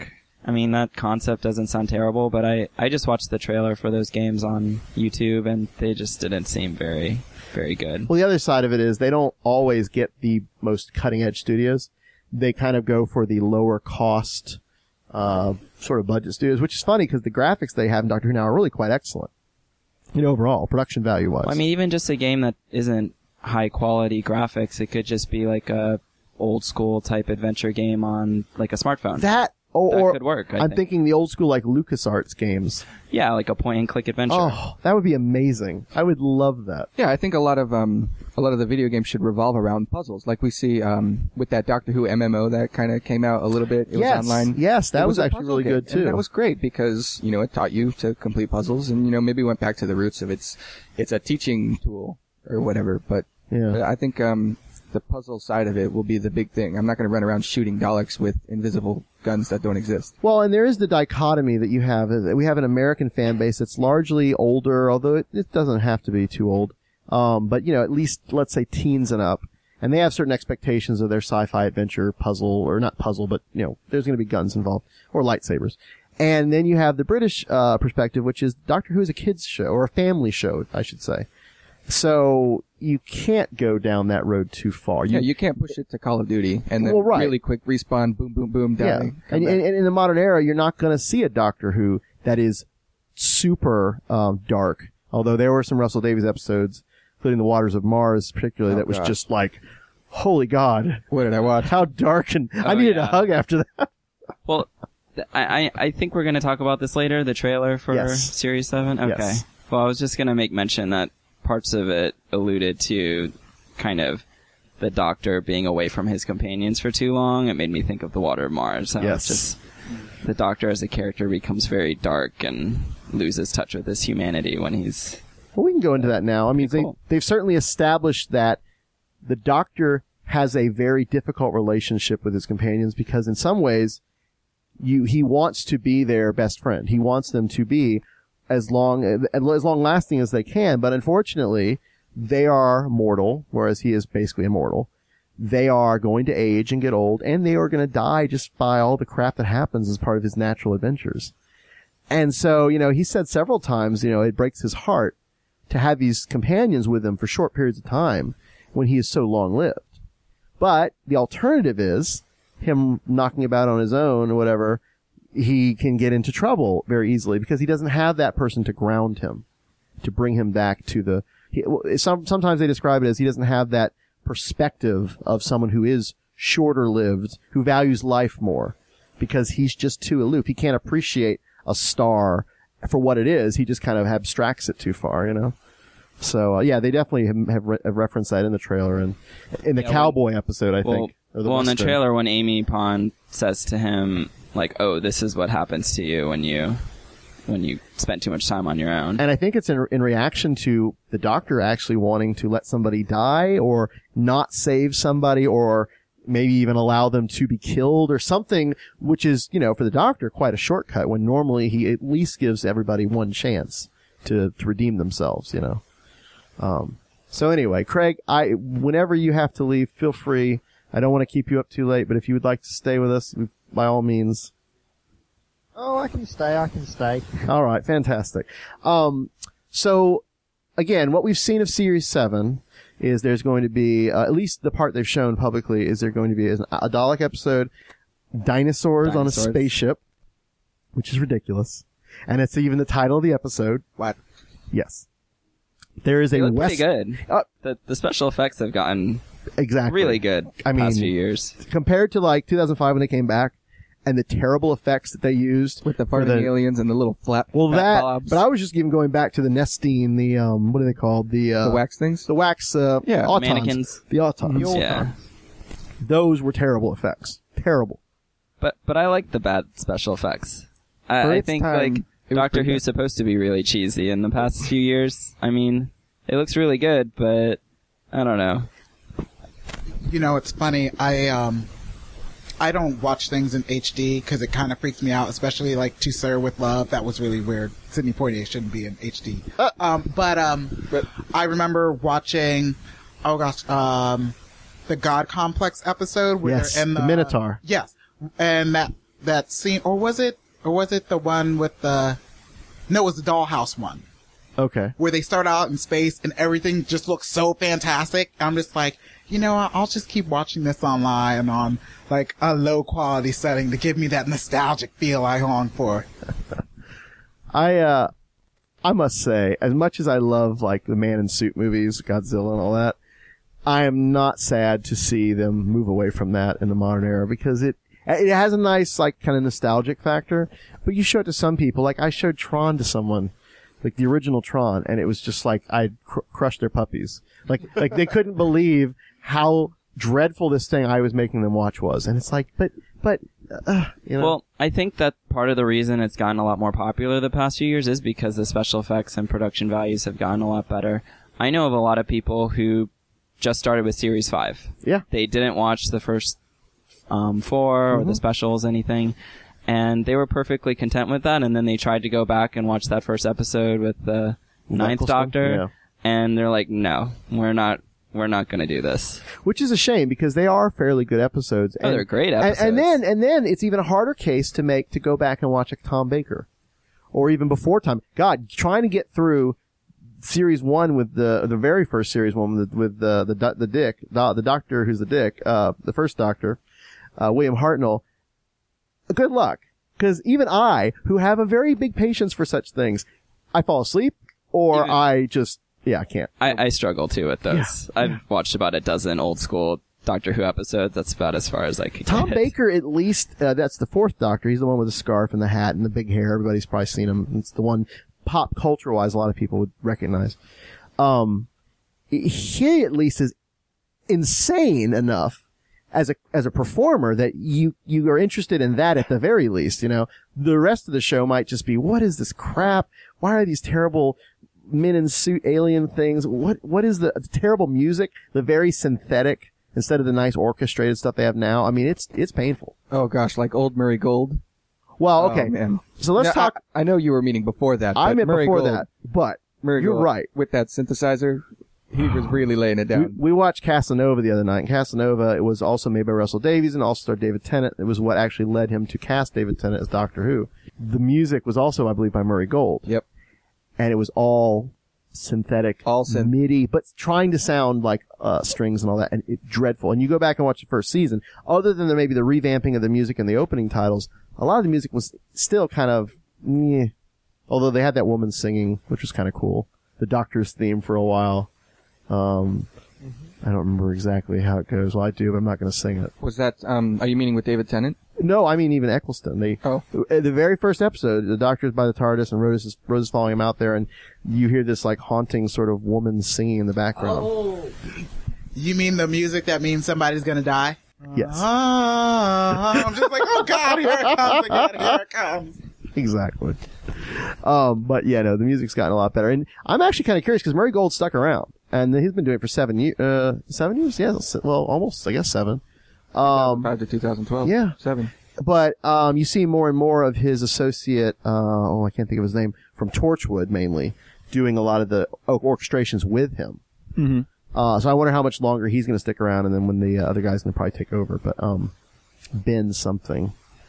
I mean, that concept doesn't sound terrible, but I, I just watched the trailer for those games on YouTube, and they just didn't seem very, very good. Well, the other side of it is they don't always get the most cutting-edge studios. They kind of go for the lower-cost uh, sort of budget studios, which is funny because the graphics they have in Doctor Who now are really quite excellent. You know, overall, production value-wise. Well, I mean, even just a game that isn't high-quality graphics, it could just be like a old-school type adventure game on like a smartphone. That... Or, that or could work. I I'm think. thinking the old school like LucasArts games. Yeah, like a point-and-click adventure. Oh, that would be amazing. I would love that. Yeah, I think a lot of um a lot of the video games should revolve around puzzles, like we see um with that Doctor Who M M O that kind of came out a little bit. It yes, was online. yes, that It was, a actually puzzle really game, good too. And that was great because you know it taught you to complete puzzles, and you know maybe went back to the roots of its it's a teaching tool or whatever. But Yeah. I think um the puzzle side of it will be the big thing. I'm not going to run around shooting Daleks with invisible guns that don't exist. Well, and there is the dichotomy that you have. We have an American fan base that's largely older, although it, it doesn't have to be too old. Um, but, you know, at least, let's say, teens and up. And they have certain expectations of their sci-fi adventure puzzle, or not puzzle, but, you know, there's going to be guns involved, or lightsabers. And then you have the British uh, perspective, which is Doctor Who is a kids show, or a family show, I should say. So you can't go down that road too far. You, Yeah, you can't push it to Call of Duty and then Well, right. really quick respawn, boom, boom, boom, yeah. down. And, come and, back. and in the modern era, you're not going to see a Doctor Who that is super um, dark. Although there were some Russell Davies episodes, including The Waters of Mars, particularly, Oh, that was God. just like, holy God, What did I watch? how dark! And I Oh, needed yeah. a hug after that. Well, th- I, I I think we're going to talk about this later, the trailer for Yes. Series seven. Okay. Yes. Well, I was just going to make mention that parts of it alluded to kind of the Doctor being away from his companions for too long. It made me think of The Water of Mars. How Yes. it's just the Doctor as a character becomes very dark and loses touch with his humanity when he's... Well, we can go into that now. I mean, Cool. they, they've certainly established that the Doctor has a very difficult relationship with his companions because in some ways, you he wants to be their best friend. He wants them to be as long as long lasting as they can, but unfortunately, they are mortal, whereas he is basically immortal. They are going to age and get old, and they are going to die just by all the crap that happens as part of his natural adventures. And so, you know, he said several times, you know, it breaks his heart to have these companions with him for short periods of time when he is so long-lived. But the alternative is him knocking about on his own or whatever. He can get into trouble very easily because he doesn't have that person to ground him, to bring him back to the... He, some, sometimes they describe it as he doesn't have that perspective of someone who is shorter-lived, who values life more, because he's just too aloof. He can't appreciate a star for what it is. He just kind of abstracts it too far, you know? So, uh, yeah, they definitely have, have, re- have referenced that in the trailer and in the Yeah, cowboy episode, I Well, think. Or the well in the Western. trailer, when Amy Pond says to him, like, oh, this is what happens to you when you when you spend too much time on your own. And I think it's in, in reaction to the Doctor actually wanting to let somebody die or not save somebody or maybe even allow them to be killed or something, which is, you know, for the Doctor, quite a shortcut when normally he at least gives everybody one chance to, to redeem themselves, you know. Um, so anyway, Craig, I, whenever you have to leave, feel free. I don't want to keep you up too late, but if you would like to stay with us, by all means. Oh, I can stay, I can stay. All right, fantastic. Um, so, again, what we've seen of Series seven is there's going to be, uh, at least the part they've shown publicly, is there going to be a, a Dalek episode, dinosaurs, on a Dinosaurs. spaceship, which is ridiculous. And it's even the title of the episode. What? Yes. There is They a look West... pretty good. Uh, The the special effects have gotten exactly. really good I the past mean, few years. Compared to like two thousand five when they came back, and the terrible effects that they used With the for farting aliens and the little flap Well, fat that, blobs. but I was just even going back to the Nestine, the, um, what are they called? The, uh, the wax things? the wax, uh, Yeah. autons. Mannequins. The autons. The Yeah. Those were terrible effects. Terrible. But but I like the bad special effects. I, For I its think time, like it was Doctor pretty Who's good. supposed to be really cheesy in the past few years. I mean, it looks really good, but I don't know. You know, it's funny. I um, I don't watch things in H D because it kind of freaks me out, especially like To Sir with Love. That was really weird. Sidney Poitier shouldn't be in H D. Uh. Um, but um, I remember watching, oh gosh, um, the God Complex episode where Yes, they're in the the Minotaur. Yes, and that that scene, or was it, or was it the one with the? No, it was the Dollhouse one. Okay. Where they start out in space and everything just looks so fantastic. I'm just like, you know, I'll just keep watching this online on like a low quality setting to give me that nostalgic feel I long for. I, uh, I must say, as much as I love like the Man in Suit movies, Godzilla and all that, I am not sad to see them move away from that in the modern era because it, it has a nice like kind of nostalgic factor, but you show it to some people, like I showed Tron to someone, like the original Tron, and it was just like I'd cr- crushed their puppies. Like, like they couldn't believe how dreadful this thing I was making them watch was. And it's like, but, but, uh, you know. Well, I think that part of the reason it's gotten a lot more popular the past few years is because the special effects and production values have gotten a lot better. I know of a lot of people who just started with Series five. Yeah. They didn't watch the first um, four or Mm-hmm. the specials, anything. And they were perfectly content with that, and then they tried to go back and watch that first episode with the Ninth Eccleston? Doctor, Yeah. and they're like, no, we're not, we're not going to do this. Which is a shame because they are fairly good episodes. Oh, they're great and- episodes. And, then, and then it's even a harder case to make to go back and watch a Tom Baker, or even before Tom. God, trying to get through series one with the the very first series one with with the the the, the Dick, the, the Doctor who's the Dick, uh, the first Doctor, uh, William Hartnell. Good luck, because even I, who have a very big patience for such things, I fall asleep or Even- I just yeah I can't. I, I struggle too with those. Yeah, I've yeah. watched about a dozen old school Doctor Who episodes. That's about as far as I could Tom get. Baker, at least, uh, that's the fourth Doctor. He's the one with the scarf and the hat and the big hair. Everybody's probably seen him. It's the one pop culture-wise a lot of people would recognize. Um, he at least is insane enough as a as a performer that you you are interested in that at the very least. You know, the rest of the show might just be, what is this crap? Why are these terrible men in suit alien things? What what is the, the terrible music? The very synthetic instead of the nice orchestrated stuff they have now. I mean, it's it's painful. Oh gosh, like old Murray Gold. Well, okay, Oh, man. so let's Now, talk. I, I know you were meaning before that. I but meant Murray before Gold, that, but Murray you're Gold, right. with that synthesizer. He was really laying it We, down. we watched Casanova the other night. And Casanova, it was also made by Russell Davies and also starred David Tennant. It was what actually led him to cast David Tennant as Doctor Who. The music was also, I believe, by Murray Gold. Yep. And it was all synthetic, All synth. MIDI, but trying to sound like uh, strings and all that, and it, dreadful. And you go back and watch the first season, other than the, maybe the revamping of the music and the opening titles, a lot of the music was still kind of, meh. Although they had that woman singing, which was kind of cool. The Doctor's theme for a while. Um, I don't remember exactly how it goes. Well, I do, but I'm not going to sing it. Was that? Um, are you meaning with David Tennant? No, I mean even Eccleston. They, Oh. uh, the very first episode, the Doctor's by the TARDIS and Rose is, Rose is following him out there, and you hear this like haunting sort of woman singing in the background. You mean the music that means somebody's gonna die? Yes, Ah, I'm just like, oh god, here it comes again, here it comes. exactly. Um, but yeah, no, the music's gotten a lot better, and I'm actually kind of curious because Murray Gold stuck around, and he's been doing it for seven years. Uh, seven years? Yeah, well, almost, I guess seven. Um, Five to two thousand twelve. yeah. Seven. But um, you see more and more of his associate, uh, oh, I can't think of his name, from Torchwood mainly, doing a lot of the o- orchestrations with him. Mm-hmm. Uh, so I wonder how much longer he's going to stick around, and then when the uh, other guy's going to probably take over. But um, Ben something.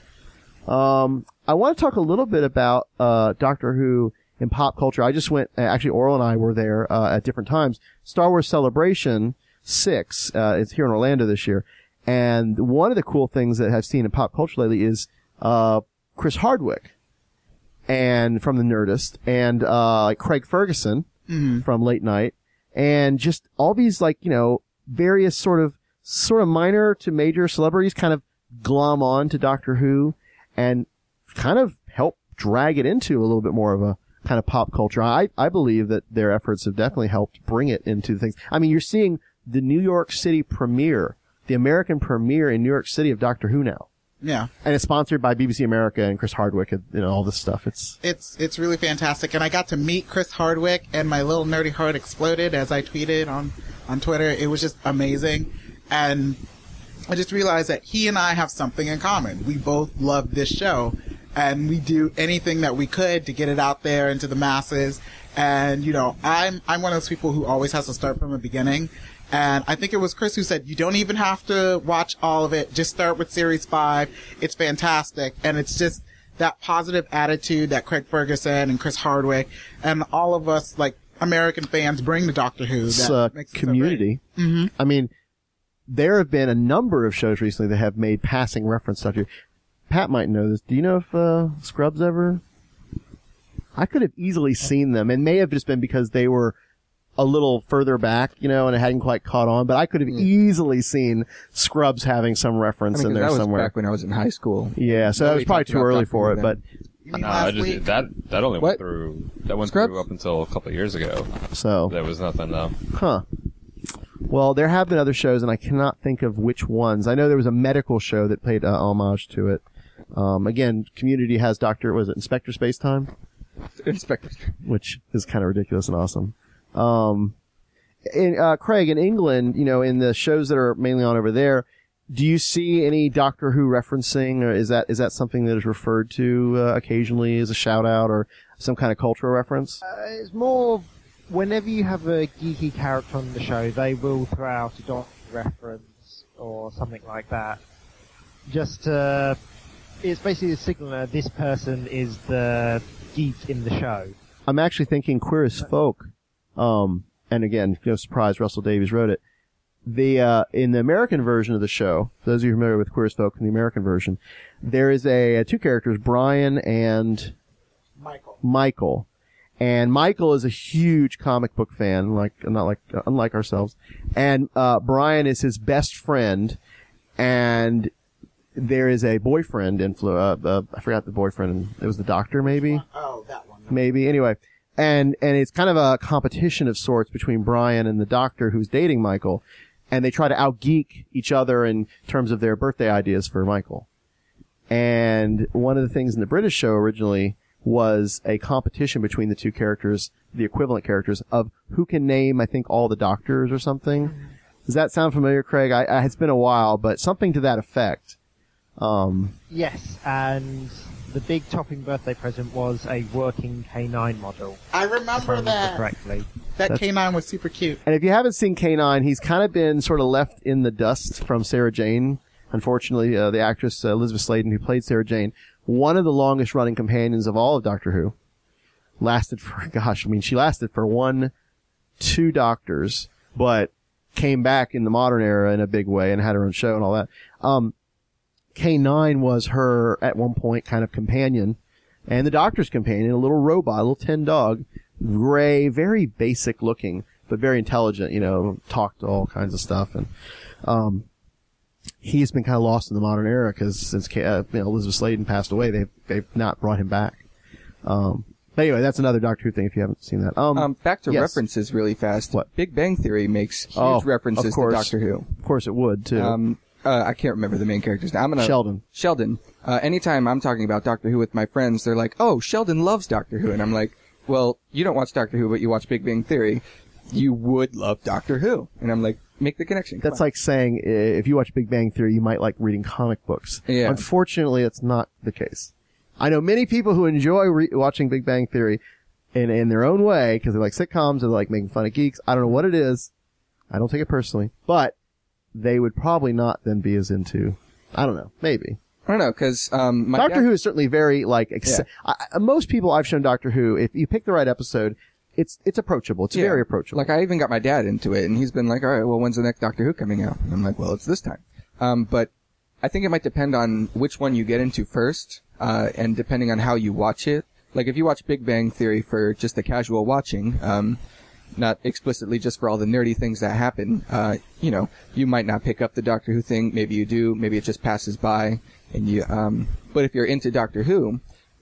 Um, I want to talk a little bit about uh, Doctor Who in pop culture. I just went, actually, Oral and I were there uh, at different times. Star Wars Celebration six, uh, it's here in Orlando this year. And one of the cool things that I've seen in pop culture lately is uh, Chris Hardwick, and from the Nerdist, and uh, like Craig Ferguson Mm-hmm. from Late Night, and just all these like you know various sort of sort of minor to major celebrities kind of glom on to Doctor Who, and kind of help drag it into a little bit more of a kind of pop culture. I I believe that their efforts have definitely helped bring it into things. I mean, you're seeing the New York City premiere. The American premiere in New York City of Doctor Who now. Yeah. And it's sponsored by B B C America and Chris Hardwick and you know, all this stuff. It's It's it's really fantastic, and I got to meet Chris Hardwick, and my little nerdy heart exploded as I tweeted on on Twitter. It was just amazing, and I just realized that he and I have something in common. We both love this show, and we do anything that we could to get it out there into the masses. And you know, I'm I'm one of those people who always has to start from the beginning, And I think it was Chris who said, you don't even have to watch all of it. Just start with series five. It's fantastic. And it's just that positive attitude that Craig Ferguson and Chris Hardwick and all of us, like, American fans bring to Doctor Who. It's that uh, makes it community. So great. Mm-hmm. I mean, there have been a number of shows recently that have made passing reference to Doctor Who. Pat might know this. Do you know if uh, Scrubs ever? I could have easily seen them. It may have just been because they were a little further back, you know, and it hadn't quite caught on, but I could have Mm. easily seen Scrubs having some reference I mean, in 'cause there that was somewhere. back when I was in high school. Yeah, so that Nobody was probably talked too about early Doctor for Who it, then. but You mean No, I last just, week? that that only What? went through that went Scrubs? through up until a couple of years ago. so, There was nothing though. huh. Well, there have been other shows, and I cannot think of which ones. I know there was a medical show that paid uh, homage to it. Um, again, Community has Doctor, was it Inspector Spacetime? Inspector. Which is kind of ridiculous and awesome. Um, in, uh, Craig, in England, you know, in the shows that are mainly on over there, do you see any Doctor Who referencing, or is that is that something that is referred to uh, occasionally as a shout out or some kind of cultural reference? Uh, it's more whenever you have a geeky character on the show, they will throw out a Doctor reference or something like that. Just to, it's basically a signal that this person is the geek in the show. I'm actually thinking Queer as Folk, um, and again, no surprise, Russell Davies wrote it. The uh, in the American version of the show, for those of you familiar with Queer as Folk in the American version, there is a, a two characters, Brian and Michael. Michael. And Michael is a huge comic book fan, like not like uh, unlike ourselves. And uh Brian is his best friend, and there is a boyfriend influ. Uh, uh, I forgot the boyfriend. It was the Doctor, maybe. Oh, that one. Maybe. Anyway, and and it's kind of a competition of sorts between Brian and the Doctor, who's dating Michael, and they try to outgeek each other in terms of their birthday ideas for Michael. And one of the things in the British show originally was a competition between the two characters, the equivalent characters, of who can name, I think, all the Doctors or something. Does that sound familiar, Craig? I, I, it's been a while, but something to that effect. Um, Yes, and the big topping birthday present was a working K nine model. I If I remember remember that. correctly. That That's- K nine was super cute. and if you haven't seen K nine, he's kind of been sort of left in the dust from Sarah Jane. Unfortunately, uh, the actress uh, Elizabeth Sladen, who played Sarah Jane, one of the longest running companions of all of Doctor Who, lasted for, gosh, I mean, she lasted for one, two Doctors, but came back in the modern era in a big way and had her own show and all that. Um, K nine was her, at one point, kind of companion, and the Doctor's companion, a little robot, a little tin dog, gray, very basic looking, but very intelligent, you know, talked all kinds of stuff, and, um, he's been kind of lost in the modern era because since uh, you know, Elizabeth Sladen passed away, they've they've not brought him back. Um, but anyway, that's another Doctor Who thing if you haven't seen that. Um, Um, back to yes. references really fast. What? Big Bang Theory makes huge Oh, references of to course. Doctor Who. Of course, it would too. Um, uh, I can't remember the main characters now. I'm gonna Sheldon. Sheldon. Uh, anytime I'm talking about Doctor Who with my friends, they're like, "Oh, Sheldon loves Doctor Who," and I'm like, "Well, you don't watch Doctor Who, but you watch Big Bang Theory. You would love Doctor Who," and I'm like, "Make the connection." Come That's on. like saying uh, if you watch Big Bang Theory, you might like reading comic books. Yeah. Unfortunately, it's not the case. I know many people who enjoy re- watching Big Bang Theory in in their own way because they like sitcoms or they like making fun of geeks. I don't know what it is. I don't take it personally, but they would probably not then be as into. I don't know. Maybe. I don't know, because um, my Doctor dad- Who is certainly very like. Ex- Yeah. I, I, most people I've shown Doctor Who, if you pick the right episode, it's it's approachable. It's Yeah. very approachable. Like I even got my dad into it, and he's been like, "All right, well, when's the next Doctor Who coming out?" And I'm like, "Well, it's this time." Um, but I think it might depend on which one you get into first, uh, and depending on how you watch it. Like if you watch Big Bang Theory for just the casual watching, um, not explicitly just for all the nerdy things that happen, uh, you know, you might not pick up the Doctor Who thing. Maybe you do. Maybe it just passes by, and you. Um, but if you're into Doctor Who,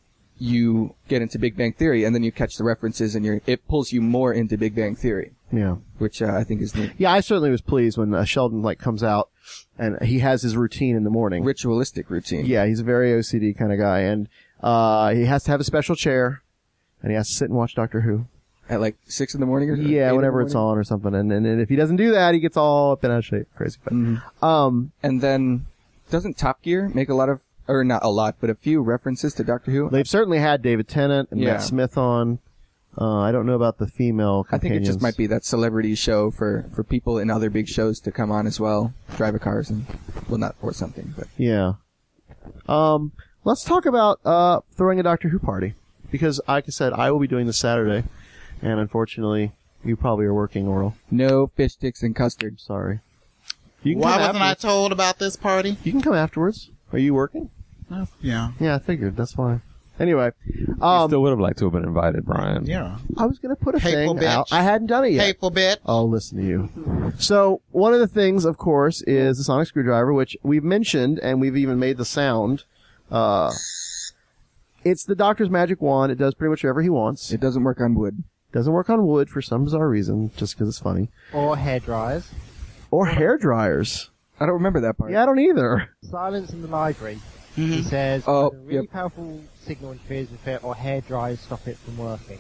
you get into Big Bang Theory, and then you catch the references, and you're, it pulls you more into Big Bang Theory, yeah. which uh, I think is neat. Yeah, I certainly was pleased when uh, Sheldon like comes out and he has his routine in the morning. Ritualistic routine. Yeah, he's a very O C D kind of guy, and uh he has to have a special chair, and he has to sit and watch Doctor Who. At like six in the morning or something? Yeah, Eight in whenever the it's morning? on or something, and, and and if he doesn't do that, he gets all up and out of shape, crazy. But, Mhm. um, And then, doesn't Top Gear make a lot of, or not a lot, but a few references to Doctor Who? they've certainly had David Tennant and Yeah. Matt Smith on. Uh, I don't know about the female I think companions. it just might be that celebrity show for, for people in other big shows to come on as well, drive a cars and, well, not or something, but Yeah. Um, let's talk about uh, throwing a Doctor Who party. Because, like I said, I will be doing this Saturday. And unfortunately, you probably are working, Oral. no fish sticks and custard. Sorry. You can Why come wasn't I afterwards. told about this party? You can come afterwards. Are you working? Yeah. Yeah, I figured. That's fine. Anyway. Um, Still would have liked to have been invited, Brian. Yeah. I was going to put a Hateful thing bitch. out. I hadn't done it yet. Hateful bit. I'll listen to you. So, one of the things, of course, is the sonic screwdriver, which we've mentioned, and we've even made the sound. Uh, it's the Doctor's magic wand. It does pretty much whatever he wants. It doesn't work on wood. Doesn't work on wood for some bizarre reason, just because it's funny. Or hair dryers. Or hair dryers. I don't remember that part. Yeah, I don't either. Silence in the library. He says, Oh, "Either a really yep. powerful signal interferes with it, or hair dryers stop it from working."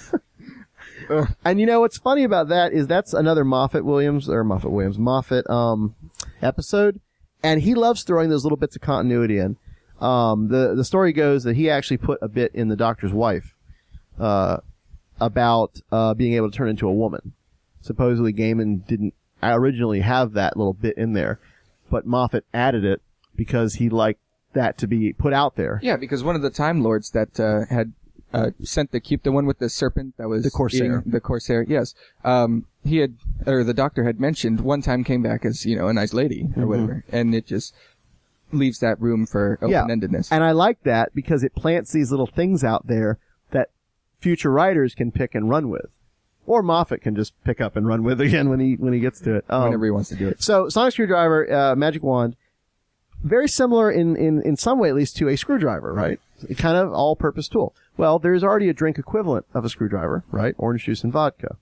And you know what's funny about that is that's another Moffat Williams, or Moffat Williams, Moffat, um, episode. And he loves throwing those little bits of continuity in. Um, the, the story goes that he actually put a bit in the Doctor's wife, uh, about, uh, being able to turn into a woman. Supposedly Gaiman didn't originally have that little bit in there, but Moffat added it because he liked that to be put out there. Yeah, because one of the Time Lords that uh, had uh, sent the cube, the one with the serpent that was The Corsair. being- the Corsair, yes. Um, he had, or the Doctor had mentioned one time came back as you know a nice lady or whatever, and it just leaves that room for open-endedness. And I like that because it plants these little things out there that future writers can pick and run with. Or Moffat can just pick up and run with again when he when he gets to it. Um, Whenever he wants to do it. So, sonic screwdriver, uh, magic wand, very similar in, in, in some way at least to a screwdriver, right? A kind of all-purpose tool. Well, there's already a drink equivalent of a screwdriver, right? Orange juice and vodka.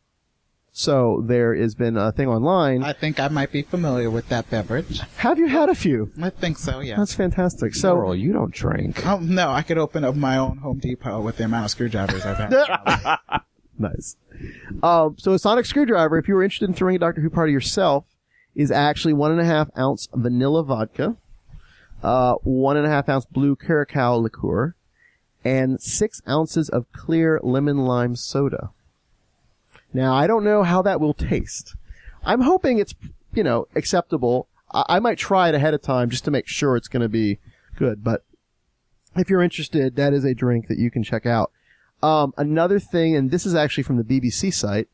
So there has been a thing online. I think I might be familiar with that beverage. Have you had a few? I think so, yeah. That's fantastic. So, Oral, you don't drink. Oh, no, I could open up my own Home Depot with the amount of screwdrivers I've had. nice. Um, so a sonic screwdriver, if you were interested in throwing a Doctor Who party yourself, is actually one and a half ounce vanilla vodka, uh, one and a half ounce blue curacao liqueur, and six ounces of clear lemon lime soda. Now, I don't know how that will taste. I'm hoping it's, you know, acceptable. I, I might try it ahead of time just to make sure it's going to be good, but if you're interested, that is a drink that you can check out. Um, another thing, and this is actually from the B B C site,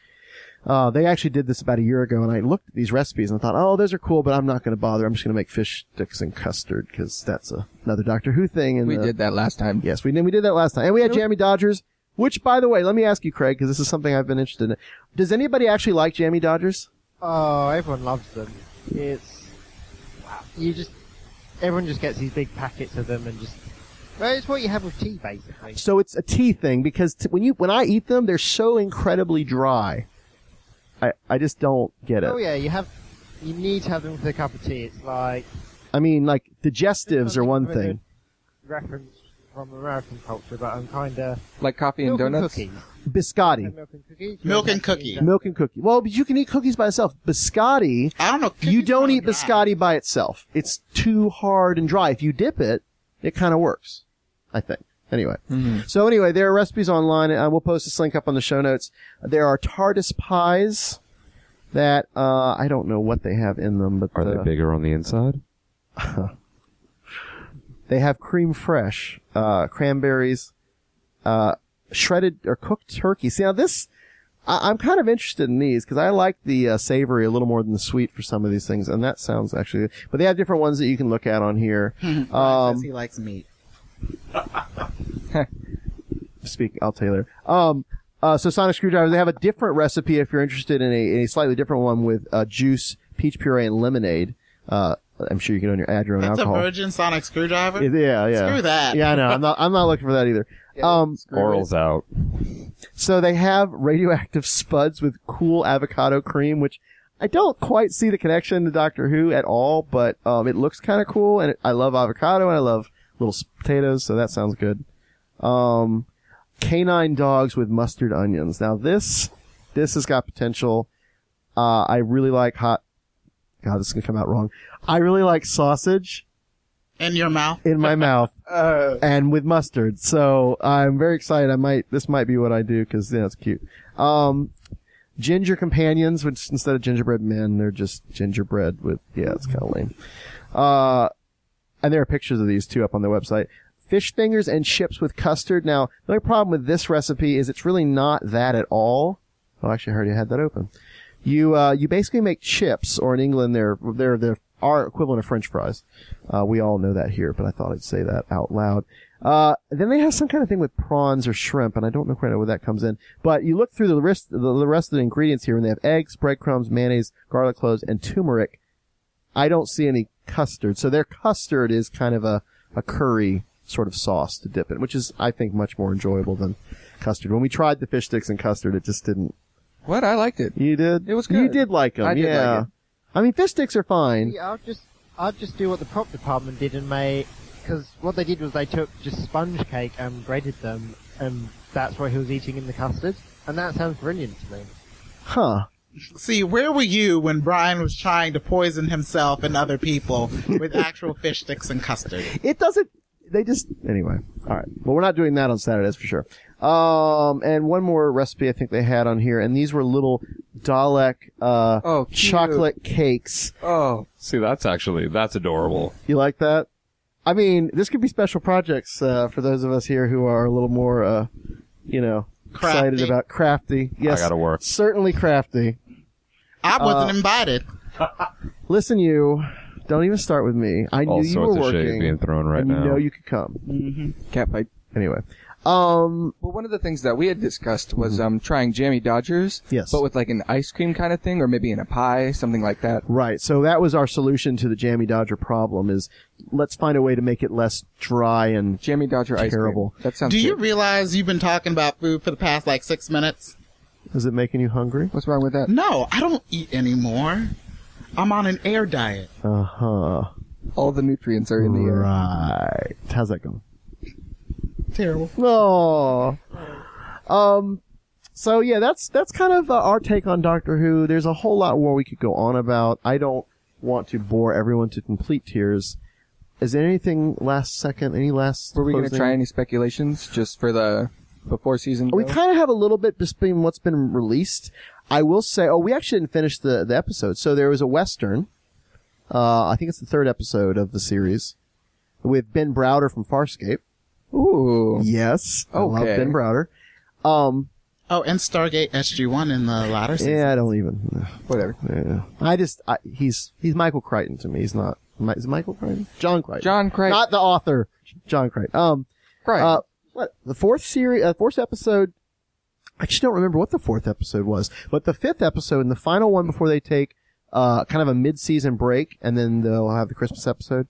uh, they actually did this about a year ago, and I looked at these recipes and I thought, oh, those are cool, but I'm not going to bother. I'm just going to make fish sticks and custard, because that's a, another Doctor Who thing. And We uh, did that last time. Yes, we did, we did that last time. And we had Jammy Dodgers, which, by the way, let me ask you, Craig, because this is something I've been interested in. Does anybody actually like Jammy Dodgers? Oh, everyone loves them. It's you just everyone just gets these big packets of them and just. Well, it's what you have with tea, basically. So it's a tea thing, because t- when you when I eat them, they're so incredibly dry. I I just don't get it. Oh yeah, you have. You need to have them with a cup of tea. It's like I mean, like, digestives are one thing. reference from American culture, but I'm kind of Like coffee and milk and donuts. cookies. Biscotti. Milk and cookies. Milk and Yes, cookie. exactly. Milk and cookie. Well, but you can eat cookies by itself. Biscotti, I don't know. you cookies don't are eat dry. biscotti by itself. It's too hard and dry. If you dip it, it kind of works, I think. Anyway. So anyway, there are recipes online. I will post this link up on the show notes. There are TARDIS pies that, uh, I don't know what they have in them, but Are uh, they bigger on the inside? they have cream fresh, uh, cranberries, uh, shredded or cooked turkey. See, now this, I- I'm kind of interested in these because I like the uh, savory a little more than the sweet for some of these things, and that sounds actually good. But they have different ones that you can look at on here. Brian um, says he likes meat. speak, I'll tell you later. Um, uh, so Sonic Screwdriver, they have a different recipe if you're interested in a, in a slightly different one with uh, juice, peach puree, and lemonade. Uh, I'm sure you can own your, add your own That's alcohol. a virgin sonic screwdriver? Yeah, yeah. Screw that. Yeah, I know. I'm not. I'm not looking for that either. Um, Oral's out. so they have radioactive spuds with cool avocado cream, which I don't quite see the connection to Doctor Who at all, but um, it looks kind of cool, and it, I love avocado and I love little s- potatoes, so that sounds good. Um, canine dogs with mustard onions. Now this, this has got potential. Uh, I really like hot. God, this is gonna come out wrong. I really like sausage. In your mouth? in my mouth Uh, and with mustard. So I'm very excited. I might, this might be what I do because, you know, it's cute. Um, ginger companions, which instead of gingerbread men, they're just gingerbread with, yeah, it's kind of lame. Uh, and there are pictures of these too up on their website. Fish fingers and chips with custard. Now, the only problem with this recipe is it's really not that at all. Oh, actually, I heard you had that open. You, uh, you basically make chips, or in England, they're, they're, they're our equivalent of French fries. Uh, we all know that here, but I thought I'd say that out loud. Uh, then they have some kind of thing with prawns or shrimp, and I don't know quite where that comes in. But you look through the rest, the, the rest of the ingredients here, and they have eggs, breadcrumbs, mayonnaise, garlic cloves, and turmeric. I don't see any custard. So their custard is kind of a, a curry sort of sauce to dip in, which is, I think, much more enjoyable than custard. When we tried the fish sticks and custard, it just didn't. What? I liked it. You did? It was good. You did like them, I did yeah. like it. I mean, fish sticks are fine. Yeah, I'll just, I'll just do what the prop department did and make, because what they did was they took just sponge cake and breaded them, and that's what he was eating in the custard, and that sounds brilliant to me. Huh. see, where were you when Brian was trying to poison himself and other people with actual fish sticks and custard? It doesn't, they just, anyway. Alright. Well, we're not doing that on Saturdays for sure. Um, and one more recipe I think they had on here, and these were little Dalek, uh, Oh, cute. chocolate cakes. Oh, See, that's actually, that's adorable. You like that? I mean, this could be special projects, uh, for those of us here who are a little more, uh, you know, excited Crafty. about crafty. Yes. I gotta work. Certainly crafty. I wasn't Uh, invited. Listen, you, don't even start with me. I All knew you were sorts of shade working. being thrown right and now. you know you could come. cat fight. Anyway. Um, Well, one of the things that we had discussed was um trying Jammy Dodgers, Yes. but with like an ice cream kind of thing, or maybe in a pie, something like that. right. So that was our solution to the Jammy Dodger problem is let's find a way to make it less dry and Jammy Dodger ice Terrible. cream. That sounds Do you good. realize you've been talking about food for the past like six minutes? is it making you hungry? What's wrong with that? No, I don't eat anymore. I'm on an air diet. Uh-huh. All the nutrients are in the air. Right. How's that going? Terrible. Oh. Um, so yeah, that's, that's kind of uh, our take on Doctor Who. There's a whole lot more we could go on about. I don't want to bore everyone to complete tears. Is there anything last second, any last Were we going to closing- try any speculations just for the before season? We go? kind of have a little bit just being what's been released. I will say, oh, we actually didn't finish the, the episode. So there was a Western. Uh, I think it's the third episode of the series with Ben Browder from Farscape. Ooh. Yes. I love Okay. Ben Browder. Um, Oh, and Stargate S G one in the latter season. yeah, I don't even, Whatever. yeah. I just, I, he's, he's Michael Crichton to me. He's not, Mi- is it Michael Crichton? John Crichton. John Crichton. Not the author. John Crichton. Um, Right. Uh, what the fourth series, uh, fourth episode? I actually don't remember what the fourth episode was, but the fifth episode and the final one before they take uh kind of a mid-season break, and then they'll have the Christmas episode.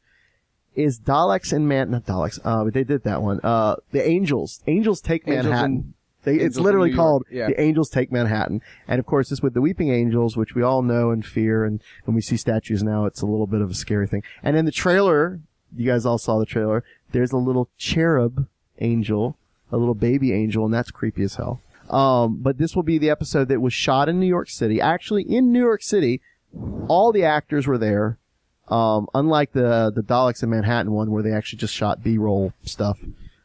Is Daleks and Man? Not Daleks. Uh, but they did that one. Uh, the Angels. Angels take Angels Manhattan. in- They, Angels it's in literally New York, called yeah. The Angels Take Manhattan. And of course, it's with the Weeping Angels, which we all know and fear. And when we see statues now, it's a little bit of a scary thing. And in the trailer, you guys all saw the trailer, there's a little cherub angel, a little baby angel, and that's creepy as hell. Um, but this will be the episode that was shot in New York City. Actually, in New York City, all the actors were there. Um, unlike the, the Daleks in Manhattan one where they actually just shot B-roll stuff.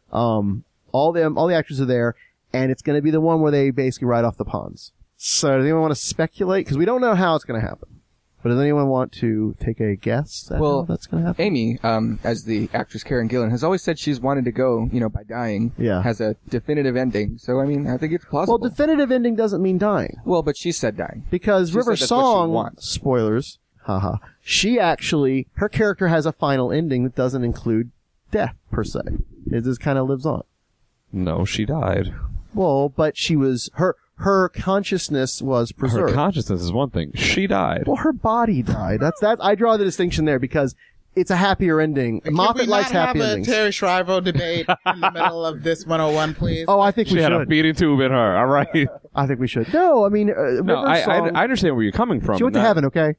Um, all them, all the actors are there. And it's going to be the one where they basically ride off the ponds. So does anyone want to speculate? Because we don't know how it's going to happen. But does anyone want to take a guess at Well, how that's going to happen? Amy, um, as the actress Karen Gillan, has always said she's wanted to go, you know, by dying. Yeah. Has a definitive ending. So, I mean, I think it's plausible. Well, definitive ending doesn't mean dying. Well, but she said dying. Because She River said that's what she Song, wants. spoilers, haha, she actually, her character has a final ending that doesn't include death, per se. It just kind of lives on. No, she died. Well, but she was, her, her consciousness was Her preserved. consciousness is one thing. She died. Well, her body died. That's that. I draw the distinction there because it's a happier ending. Can Moffat we likes not happy have a endings. Terry Shriver debate in the middle of this one oh one, please? Oh, I think She we had a should. feeding tube in her. All right. I think we should. No, I mean, uh, No, River I, I, Song. I understand where you're coming from. she went to in that. heaven, okay?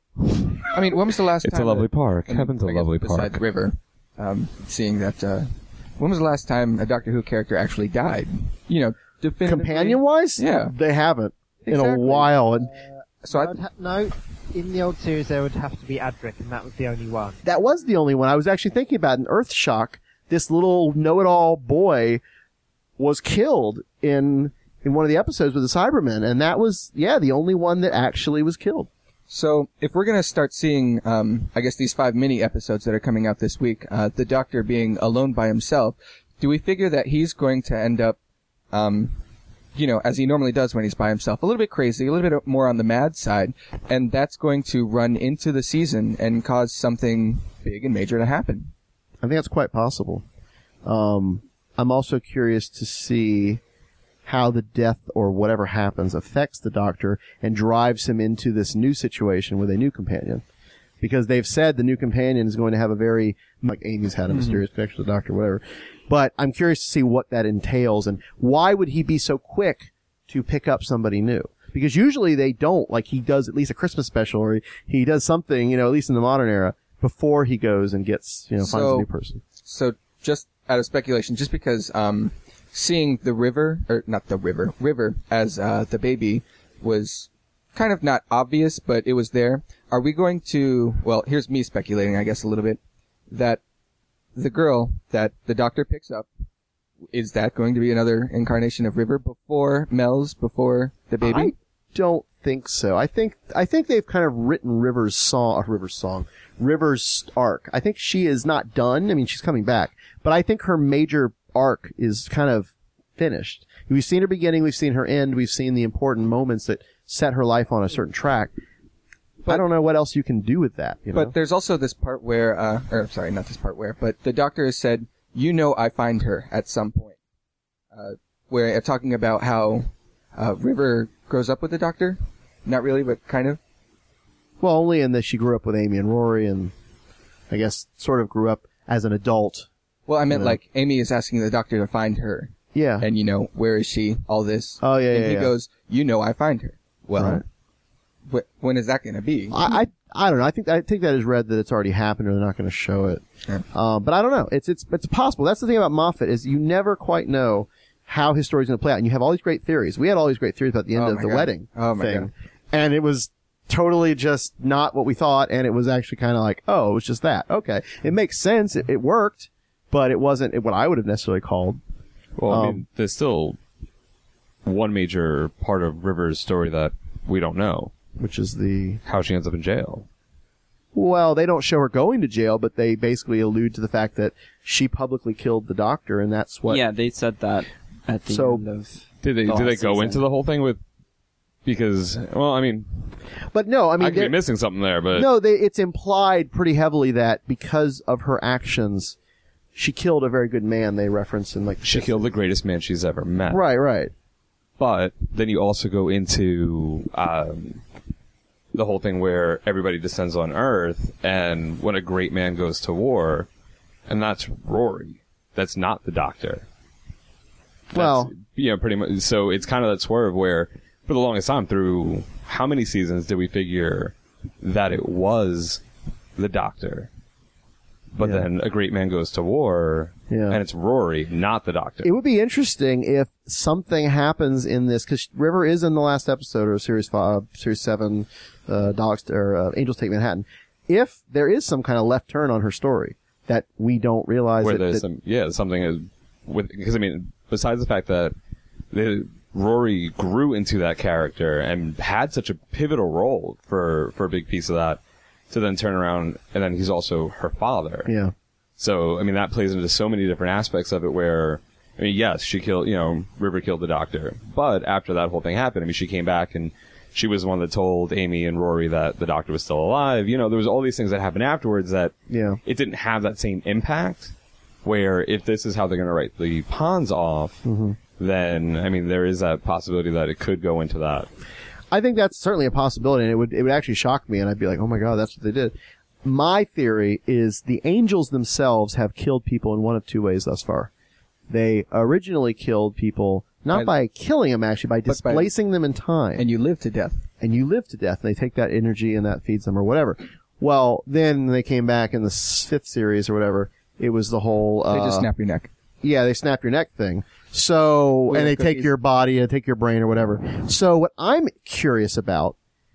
I mean, when was the last It's time... a lovely that- park. I mean, Heaven's a I guess lovely beside park. the river, um, seeing that, uh, when was the last time a Doctor Who character actually died? You know, definitively. Companion wise, Yeah. they haven't in a Exactly. while. And So I I, would ha- no, in the old series there would have to be Adric, and that was the only one. That was the only one I was actually thinking about. In Earthshock, this little know-it-all boy was killed in in one of the episodes with the Cybermen, and that was, yeah, the only one that actually was killed. So if we're going to start seeing, um, I guess these five mini episodes that are coming out this week, uh, the Doctor being alone by himself, do we figure that he's going to end up, um, you know, as he normally does when he's by himself, a little bit crazy, a little bit more on the mad side, and that's going to run into the season and cause something big and major to happen? I think that's quite possible. Um, I'm also curious to see how the death or whatever happens affects the Doctor and drives him into this new situation with a new companion. Because they've said the new companion is going to have a very, like Amy's had a mysterious mm-hmm. connection to the Doctor, whatever. But I'm curious to see what that entails and why would he be so quick to pick up somebody new? Because usually they don't, like he does at least a Christmas special or he, he does something, you know, at least in the modern era, before he goes and gets, you know, finds so, a new person. So just out of speculation, just because, um, seeing the river, or not the river, river as uh, the baby was kind of not obvious, but it was there. Are we going to, well, here's me speculating, I guess, a little bit, that the girl that the Doctor picks up, is that going to be another incarnation of River before Mel's, before the baby? I don't think so. I think I think they've kind of written River's song, uh, River's song, River's arc. I think she is not done. I mean, she's coming back, but I think her major arc is kind of finished. We've seen her beginning, we've seen her end, we've seen the important moments that set her life on a certain track. But I don't know what else you can do with that. You know? But there's also this part where, uh, or sorry, not this part where, but the Doctor has said, you know I find her at some point. Uh, where uh, talking about how uh, River grows up with the Doctor. Not really, but kind of. Well, only in that she grew up with Amy and Rory and I guess sort of grew up as an adult. Well, I meant you know? like Amy is asking the Doctor to find her. Yeah. And, you know, where is she? All this. Oh, yeah, and yeah, he yeah. goes, you know I find her. Well, Right. wh- when is that going to be? I, I I don't know. I think I think that is read that it's already happened or they're not going to show it. Yeah. Um, but I don't know. It's it's it's possible. That's the thing about Moffat is you never quite know how his story's going to play out. And you have all these great theories. We had all these great theories about the end Oh of my the God. wedding Oh my thing. God. And it was totally just not what we thought. And it was actually kind of like, oh, it was just that. Okay. It makes sense. It, it worked, but it wasn't what I would have necessarily called. Well, I Um, mean, there's still one major part of River's story that we don't know. Which is the, How she ends up in jail. well, they don't show her going to jail, but they basically allude to the fact that she publicly killed the Doctor, and that's what. Yeah, they said that at the So- end of. Did they the did they last go season. into the whole thing with? Because well, I mean, But no, I I, mean, could be there- missing something there, but no, they, it's implied pretty heavily that because of her actions, she killed a very good man. They reference in like she killed the greatest man she's ever met. Right, right. But then you also go into um, the whole thing where everybody descends on Earth, and when a great man goes to war, and that's Rory. That's not the Doctor. That's, Well, you know, pretty much. So it's kind of that swerve where, for the longest time, through how many seasons did we figure that it was the Doctor? But Yeah. then a great man goes to war, Yeah. and it's Rory, not the Doctor. it would be interesting if something happens in this because River is in the last episode of series five, series seven, uh, Dogs or uh, Angels Take Manhattan. If there is some kind of left turn on her story that we don't realize, where that, there's that- some yeah something is with because I mean besides the fact that the Rory grew into that character and had such a pivotal role for for a big piece of that to then turn around and then he's also her father. yeah, So I mean that plays into so many different aspects of it where I mean yes she killed you know River killed the Doctor, but after that whole thing happened I mean she came back and she was the one that told Amy and Rory that the Doctor was still alive. You know there was all these things that happened afterwards that yeah. it didn't have that same impact. Where if this is how they're going to write the pawns off, Mm-hmm. then I mean there is that possibility that it could go into that. I think that's certainly a possibility, and it would it would actually shock me, and I'd be like, oh my god, that's what they did. My theory is the angels themselves have killed people in one of two ways thus far. They originally killed people not by, By- killing them, actually, by But by- displacing them in time. And you live to death. and you live to death, and they take that energy and that feeds them or whatever. Well, then they came back in the s- fifth series or whatever. It was the whole. Uh, They just snap your neck. Yeah, they snap your neck thing. So, Weird and they take cookies. your body and take your brain or whatever. So what I'm curious about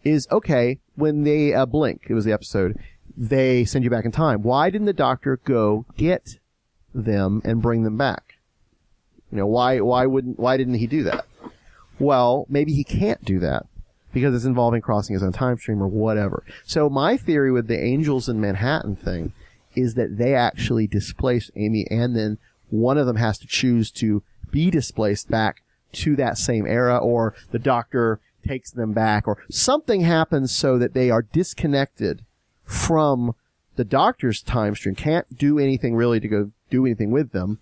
is, okay, when they uh, blink, it was the episode, they send you back in time. Why didn't the Doctor go get them and bring them back? You know, why, why wouldn't, why didn't he do that? Well, maybe he can't do that because it's involving crossing his own time stream or whatever. So my theory with the Angels in Manhattan thing is that they actually displaced Amy, and then one of them has to choose to be displaced back to that same era, or the Doctor takes them back, or something happens so that they are disconnected from the Doctor's time stream, can't do anything really to go do anything with them,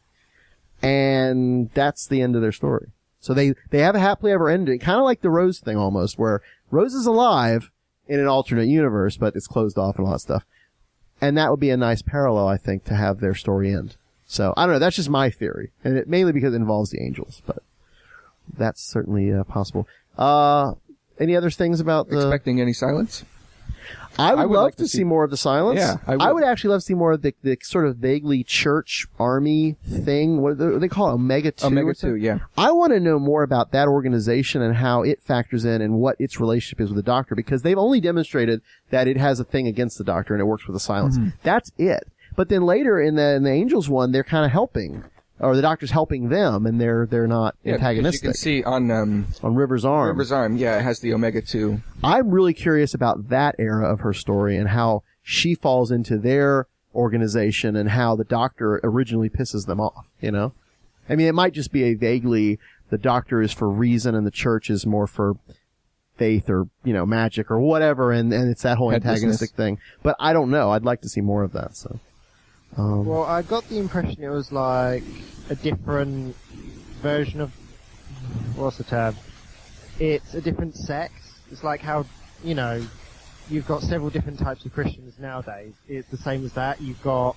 and that's the end of their story. So they, they have a happily ever ending, kind of like the Rose thing almost, where Rose is alive in an alternate universe, but it's closed off and all that stuff. And that would be a nice parallel, I think, to have their story end. So, I don't know, that's just my theory. And it, mainly because it involves the Angels, but that's certainly uh, possible. Uh, any other things about the... Expecting any silence? I would, I would love like to to see, see more of the silence. Yeah, I would. I would actually love to see more of the, the sort of vaguely church army thing. What do they call it? Omega two? Omega two, yeah. I want to know more about that organization and how it factors in and what its relationship is with the Doctor, because they've only demonstrated that it has a thing against the Doctor and it works with the silence. Mm-hmm. That's it. But then later in the, in the Angels one, they're kind of helping. Or the Doctor's helping them, and they're they're not yeah, antagonistic. You can see on um, on River's Arm. River's Arm, yeah, it has the Omega two. I'm really curious about that era of her story and how she falls into their organization and how the Doctor originally pisses them off. You know, I mean, it might just be a vaguely the Doctor is for reason and the Church is more for faith or you know magic or whatever, and and it's that whole antagonistic thing. But I don't know. I'd like to see more of that. So. Um, well, I got the impression it was like a different version of, what's the term? It's a different sect. It's like how, you know, you've got several different types of Christians nowadays. It's the same as that. You've got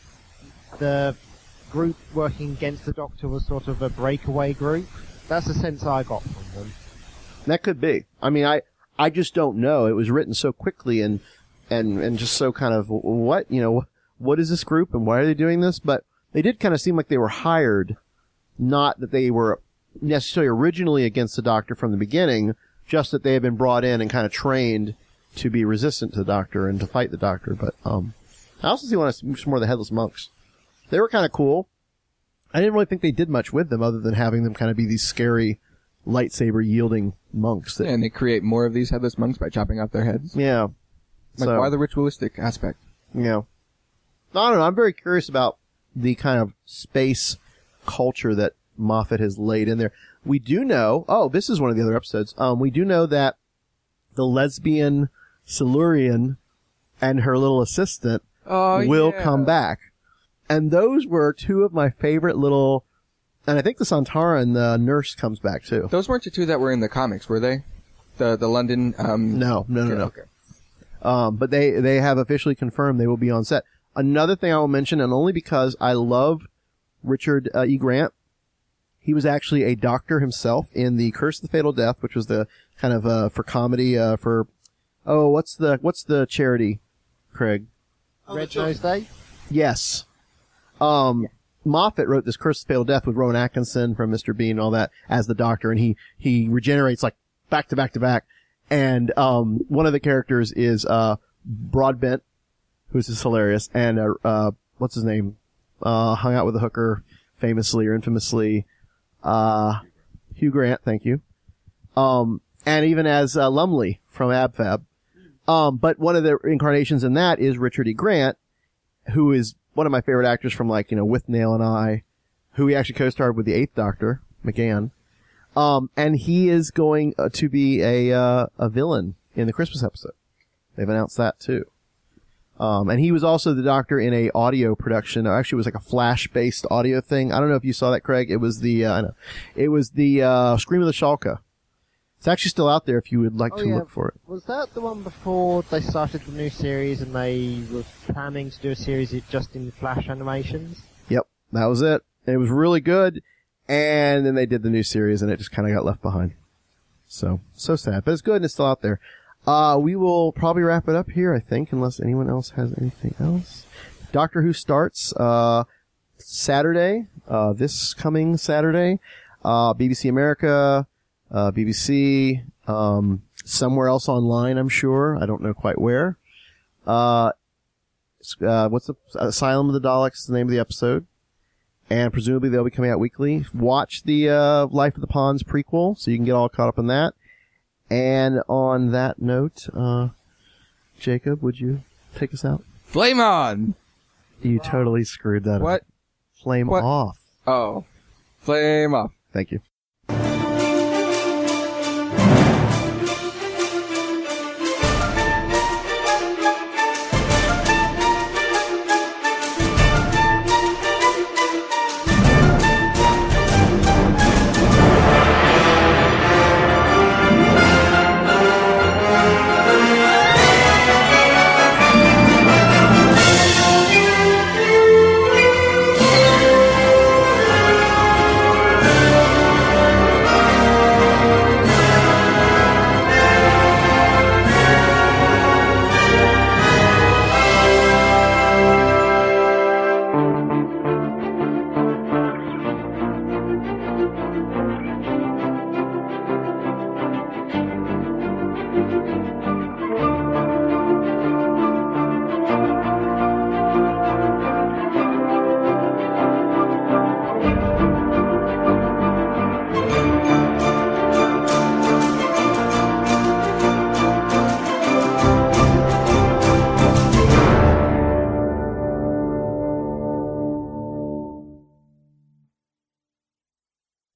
the group working against the Doctor was sort of a breakaway group. That's the sense I got from them. That could be. I mean, I, I just don't know. It was written so quickly and, and, and just so kind of, what, you know, what is this group and why are they doing this? But they did kind of seem like they were hired, not that they were necessarily originally against the Doctor from the beginning, just that they had been brought in and kind of trained to be resistant to the Doctor and to fight the Doctor. But um, I also see want to see some more of the Headless Monks. They were kind of cool. I didn't really think they did much with them other than having them kind of be these scary lightsaber-yielding monks. That, yeah, and they create more of these Headless Monks by chopping off their heads. Yeah. Like, so, why the ritualistic aspect? Yeah. I don't know. I'm very curious about the kind of space culture that Moffat has laid in there. We do know, oh, this is one of the other episodes. Um, we do know that the lesbian Silurian and her little assistant oh, will yeah. come back. And those were two of my favorite little, and I think the Santaran, the nurse, comes back too. Those weren't the two that were in the comics, were they? The the London, um. No, no, no, okay, no. Okay. Um, but they, they have officially confirmed they will be on set. Another thing I will mention, and only because I love Richard uh, E. Grant, he was actually a doctor himself in the Curse of the Fatal Death, which was the kind of uh, for comedy uh, for oh what's the what's the charity, Craig? Oh, Red Nose Day. Yes. Um, yeah. Moffat wrote this Curse of the Fatal Death with Rowan Atkinson from Mister Bean and all that as the Doctor, and he he regenerates like back to back to back, and um, one of the characters is uh, Broadbent, who's just hilarious, and, uh, uh, what's his name? Uh, hung out with a hooker, famously or infamously, uh, Hugh Grant, thank you. Um, and even as, uh, Lumley from Ab Fab. Um, but one of the incarnations in that is Richard E. Grant, who is one of my favorite actors from like, you know, With Nail and I, who he actually co-starred with the Eighth Doctor, McGann. Um, and he is going uh, to be a, uh, a villain in the Christmas episode. They've announced that too. Um, and he was also the Doctor in a audio production. Actually, it was like a flash-based audio thing. I don't know if you saw that, Craig. It was the, uh, I know. It was the, uh, Scream of the Shalka. It's actually still out there if you would like oh, to yeah. look for it. Was that the one before they started the new series and they were planning to do a series just in flash animations? Yep. That was it. It was really good. And then they did the new series and it just kind of got left behind. So, so sad. But it's good and it's still out there. Uh, we will probably wrap it up here, I think, unless anyone else has anything else. Doctor Who starts, uh, Saturday, uh, this coming Saturday, uh, B B C America, uh, B B C, um, somewhere else online, I'm sure. I don't know quite where. Uh, uh, what's the Asylum of the Daleks is the name of the episode. And presumably they'll be coming out weekly. Watch the uh, Life of the Pawns prequel so you can get all caught up in that. And on that note, uh, Jacob, would you take us out? Flame on! You totally screwed that What? up. Flame What? off. Oh. Flame off. Thank you. Thank you.